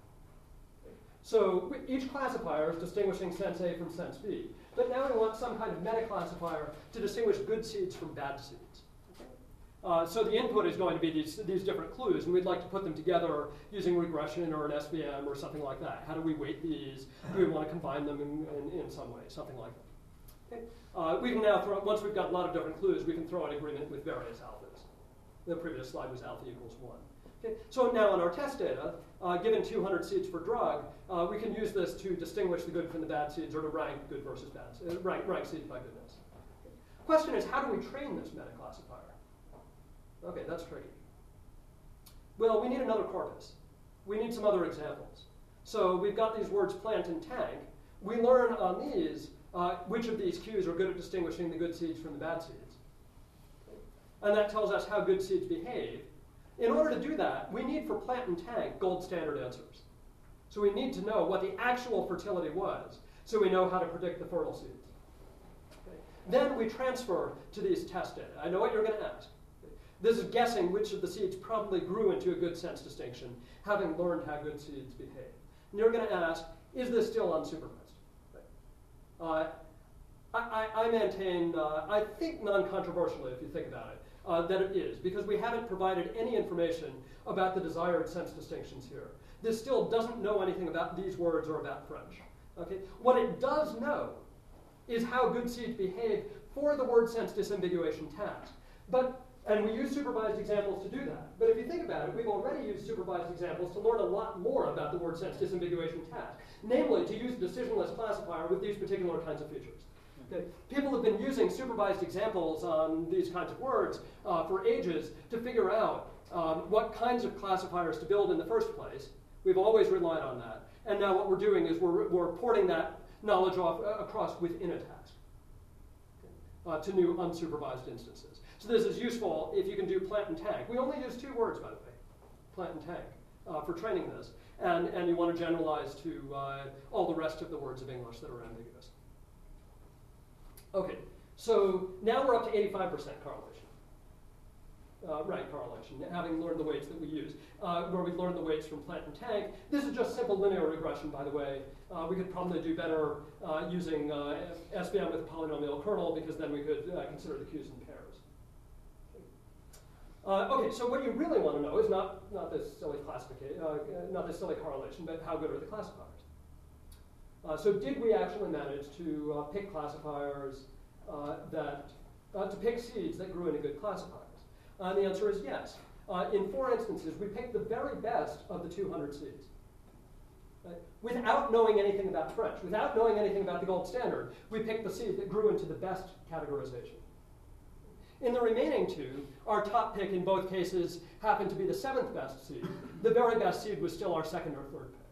So each classifier is distinguishing sense A from sense B. But now we want some kind of meta-classifier to distinguish good seeds from bad seeds. Okay. So the input is going to be these different clues, and we'd like to put them together using regression or an SVM or something like that. How do we weight these? Do we want to combine them in some way? Something like that. Okay. We can now once we've got a lot of different clues, we can throw an agreement with various alphas. The previous slide was alpha equals 1. Okay. So now in our test data, given 200 seeds for drug, we can use this to distinguish the good from the bad seeds, or to rank good versus bad, rank seeds by goodness. Okay. Question is, how do we train this meta-classifier? Okay, that's tricky. Well, we need another corpus. We need some other examples. So we've got these words plant and tank. We learn on these which of these cues are good at distinguishing the good seeds from the bad seeds. Okay. And that tells us how good seeds behave. In order to do that, we need for plant and tank gold standard answers. So we need to know what the actual fertility was, so we know how to predict the fertile seeds. Okay. Then we transfer to these test data. I know what you're going to ask. This is guessing which of the seeds probably grew into a good sense distinction, having learned how good seeds behave. And you're going to ask, is this still unsupervised? I maintain, I think non-controversially, if you think about it, that it is, because we haven't provided any information about the desired sense distinctions here. This still doesn't know anything about these words or about French. Okay? What it does know is how good seeds behave for the word sense disambiguation task. And we use supervised examples to do that. But if you think about it, we've already used supervised examples to learn a lot more about the word sense disambiguation task. Namely, to use a decisionless classifier with these particular kinds of features. Okay. People have been using supervised examples on these kinds of words for ages to figure out what kinds of classifiers to build in the first place. We've always relied on that. And now what we're doing is we're porting that knowledge across within a task to new unsupervised instances. So this is useful if you can do plant and tank. We only use 2 words, by the way, plant and tank, for training this. And you want to generalize to all the rest of the words of English that are ambiguous. Okay, so now we're up to 85% correlation. Right correlation, having learned the weights that we use, where we've learned the weights from plant and tank. This is just simple linear regression, by the way. We could probably do better using SVM with a polynomial kernel, because then we could consider the Q's in pairs. Okay, so what you really want to know is not this silly classification, not this silly correlation, but how good are the classifiers? So did we actually manage to pick classifiers to pick seeds that grew into good classifiers? And the answer is yes. In 4 instances, we picked the very best of the 200 seeds. Right? Without knowing anything about French, without knowing anything about the gold standard, we picked the seed that grew into the best categorization. In the remaining 2, our top pick in both cases happened to be the 7th best seed. The very best seed was still our 2nd or 3rd pick.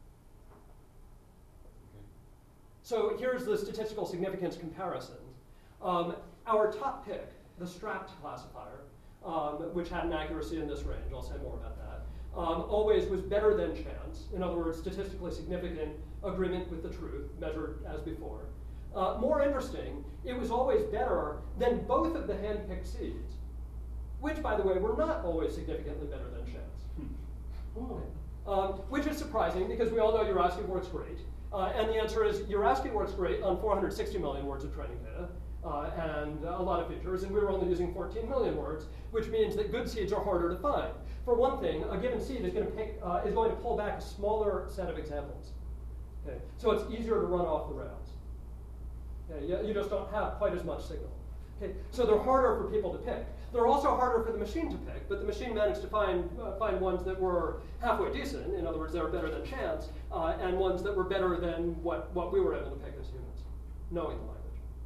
So here's the statistical significance comparison. Our top pick, the strapped classifier, which had an accuracy in this range, I'll say more about that, always was better than chance. In other words, statistically significant agreement with the truth, measured as before. More interesting, it was always better than both of the hand-picked seeds, which, by the way, were not always significantly better than chance. Which is surprising, because we all know Jurafsky works great. And the answer is Jurafsky works great on 460 million words of training data. And a lot of features, and we were only using 14 million words, which means that good seeds are harder to find. For one thing, a given seed is going to pull back a smaller set of examples. Okay? So it's easier to run off the rails. Okay? You just don't have quite as much signal. Okay? So they're harder for people to pick. They're also harder for the machine to pick, but the machine managed to find ones that were halfway decent. In other words, they were better than chance, and ones that were better than what we were able to pick as humans, knowing the language.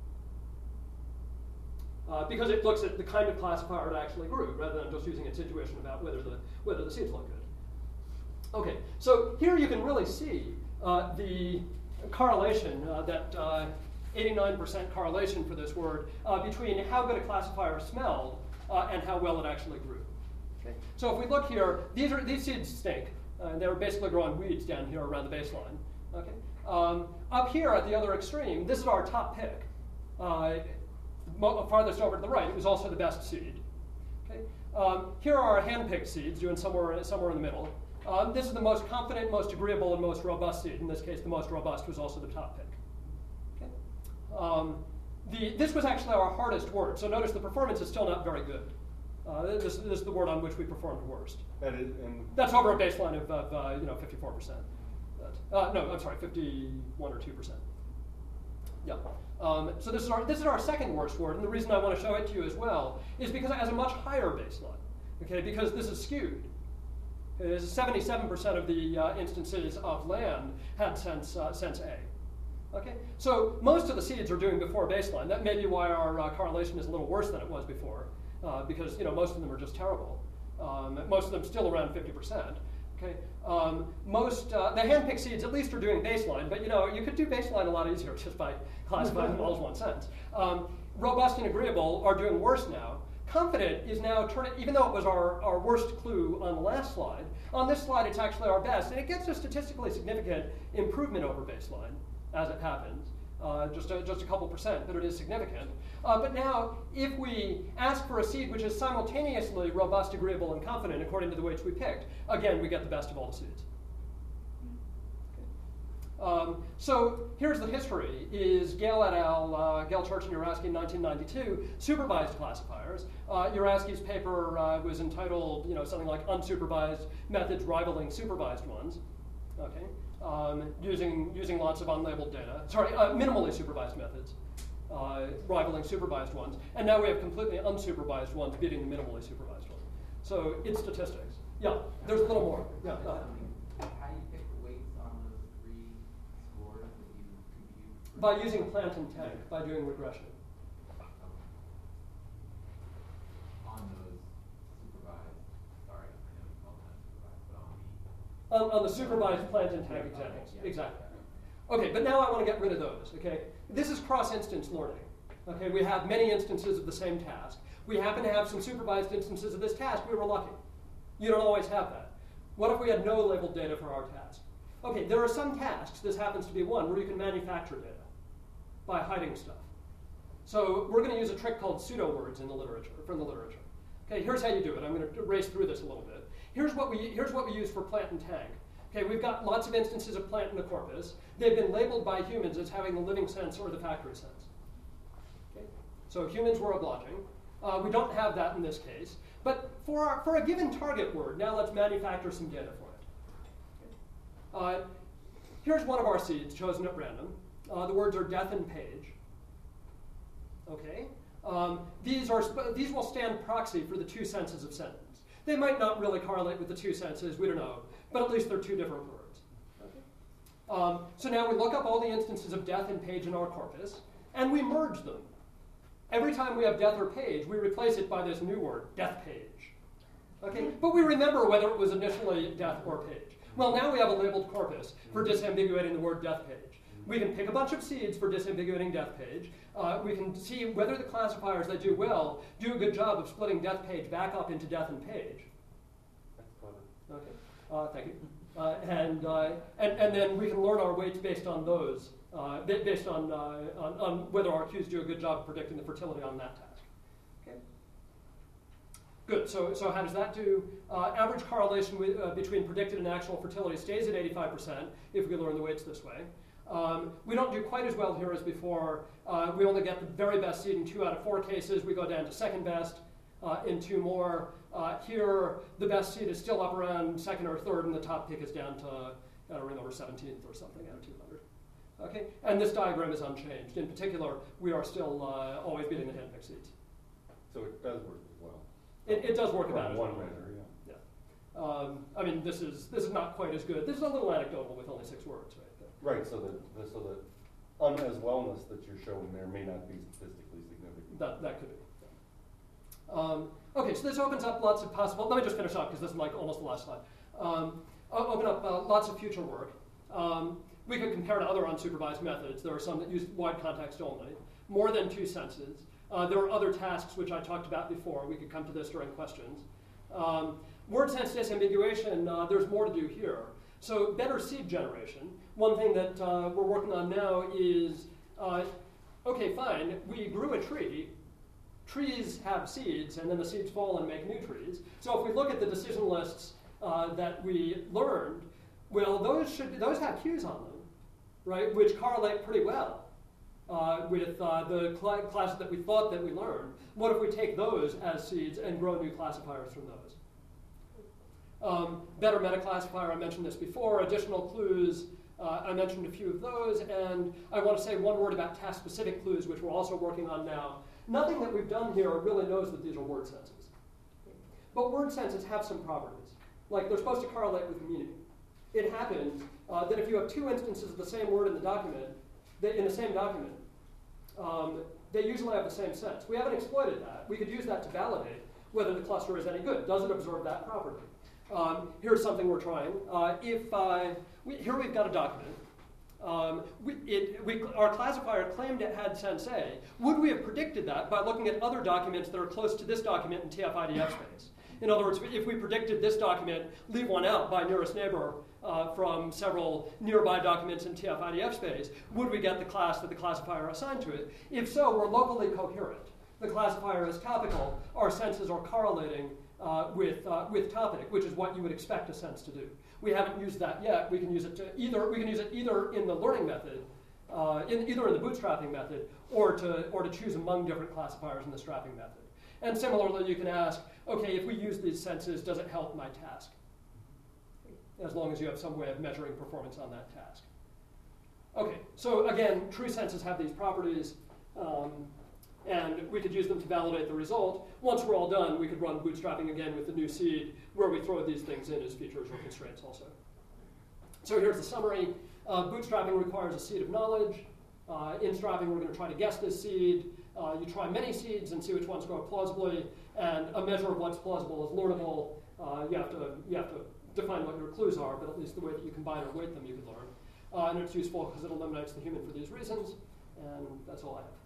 Because it looks at the kind of classifier it actually grew, rather than just using its intuition about whether the seeds look good. Okay, so here you can really see the correlation, that 89% correlation for this word, between how good a classifier smelled and how well it actually grew. Okay. So if we look here, these seeds stink. They were basically growing weeds down here around the baseline. Okay. Up here at the other extreme, this is our top pick. Farthest over to the right, it was also the best seed. Okay? Here are our hand-picked seeds, doing somewhere in the middle. This is the most confident, most agreeable, and most robust seed. In this case, the most robust was also the top pick. Okay? This was actually our hardest word, so notice the performance is still not very good. This is the word on which we performed worst. That's over a baseline of 54%. No, I'm sorry, 51 or 2%. Yeah. So this is our second worst word, and the reason I want to show it to you as well is because it has a much higher baseline. Okay, because this is skewed. 77% of the instances of land had sense A. Okay, so most of the seeds are doing before baseline. That may be why our correlation is a little worse than it was before, because most of them are just terrible. Most of them still around 50%. Okay, the hand-picked seeds at least are doing baseline, but you could do baseline a lot easier just by classifying them all as one sentence. Robust and agreeable are doing worse now. Confident is now turning, even though it was our worst clue on the last slide, on this slide it's actually our best, and it gets a statistically significant improvement over baseline as it happens. just a couple percent, but it is significant. But now, if we ask for a seed which is simultaneously robust, agreeable, and confident according to the weights we picked, again, we get the best of all the seeds. So here's the history: is Gale et al., Gale, Church, and Urasky in 1992 supervised classifiers. Urasky's paper was entitled, something like "Unsupervised Methods Rivaling Supervised Ones." Okay, using lots of unlabeled data. Sorry, minimally supervised methods rivaling supervised ones, and now we have completely unsupervised ones beating the minimally supervised ones. So it's statistics. Yeah, there's a little more. Yeah. How do you pick the weights on those three scores that you compute? By using plant and tank, by doing regression. On those supervised, sorry, I know you call them supervised, but on the On the supervised plant and tank examples. Exactly. Okay, but now I want to get rid of those. Okay, this is cross-instance learning. Okay, we have many instances of the same task. We happen to have some supervised instances of this task. We were lucky. You don't always have that. What if we had no labeled data for our task? Okay, there are some tasks, this happens to be one, where you can manufacture data by hiding stuff. So we're going to use a trick called pseudo words in the literature, from the literature. Okay, here's how you do it. I'm going to race through this a little bit. Here's what we use for plant and tank. Okay, we've got lots of instances of plant in the corpus. They've been labeled by humans as having the living sense or the factory sense. Okay, so humans were obliging. We don't have that in this case. But for a given target word, now let's manufacture some data for it. Okay. Here's one of our seeds chosen at random. The words are death and page. Okay. These will stand proxy for the two senses of sentence. They might not really correlate with the two senses, we don't know, but at least they're two different words. Okay. So now we look up all the instances of death and page in our corpus, and we merge them. Every time we have death or page, we replace it by this new word, death page. Okay, but we remember whether it was initially death or page. Well, now we have a labeled corpus for disambiguating the word death page. We can pick a bunch of seeds for disambiguating death page. We can see whether the classifiers that do well do a good job of splitting death page back up into death and page. That's clever. Okay, thank you. And then we can learn our weights based on those, based on whether our Qs do a good job of predicting the fertility on that task. Okay. Good. So how does that do? Average correlation between predicted and actual fertility stays at 85% if we learn the weights this way. We don't do quite as well here as before. We only get the very best seed in 2 out of 4 cases. We go down to second best in 2 more. Here, the best seed is still up around second or third, and the top pick is down to, I don't remember, 17th or something out of 200. Okay, and this diagram is unchanged. In particular, we are still always beating the hand-picked seeds. So it does work as well. It does work about From as one well. measure, yeah. Yeah. I mean, this is not quite as good. This is a little anecdotal with only 6 words, right? Right, so the as wellness that you're showing there may not be statistically significant. That could be. Okay, so this opens up lots of possible. Let me just finish up because this is like almost the last slide. Open up lots of future work. We could compare to other unsupervised methods. There are some that use wide context only, more than 2 senses. There are other tasks which I talked about before. We could come to this during questions. Word sense disambiguation, there's more to do here. So better seed generation. One thing that we're working on now is, okay, fine, we grew a tree. Trees have seeds, and then the seeds fall and make new trees. So if we look at the decision lists that we learned, well, those have Qs on them, right, which correlate pretty well with the classes that we thought that we learned. What if we take those as seeds and grow new classifiers from those? Better meta-classifier, I mentioned this before. Additional clues, I mentioned a few of those. And I want to say one word about task-specific clues, which we're also working on now. Nothing that we've done here really knows that these are word senses. But word senses have some properties. Like they're supposed to correlate with meaning. It happens that if you have 2 instances of the same word in the document, in the same document, they usually have the same sense. We haven't exploited that. We could use that to validate whether the cluster is any good. Does it observe that property? Here's something we're trying. Here we've got a document. Our classifier claimed it had sense A. Would we have predicted that by looking at other documents that are close to this document in TF-IDF space? In other words, if we predicted this document, leave one out by nearest neighbor from several nearby documents in TF-IDF space, would we get the class that the classifier assigned to it? If so, we're locally coherent. The classifier is topical. Our senses are correlating with topic, which is what you would expect a sense to do. We haven't used that yet. We can use it either in the learning method, either in the bootstrapping method, or to choose among different classifiers in the strapping method. And similarly, you can ask, okay, if we use these senses, does it help my task? As long as you have some way of measuring performance on that task. Okay, so again, true senses have these properties, and we could use them to validate the result. Once we're all done, we could run bootstrapping again with the new seed, where we throw these things in as features or constraints also. So here's the summary. Bootstrapping requires a seed of knowledge. In strapping, we're going to try to guess this seed. You try many seeds and see which ones grow plausibly, and a measure of what's plausible is learnable. You have to define what your clues are, but at least the way that you combine or weight them, you can learn. And it's useful because it eliminates the human for these reasons, and that's all I have.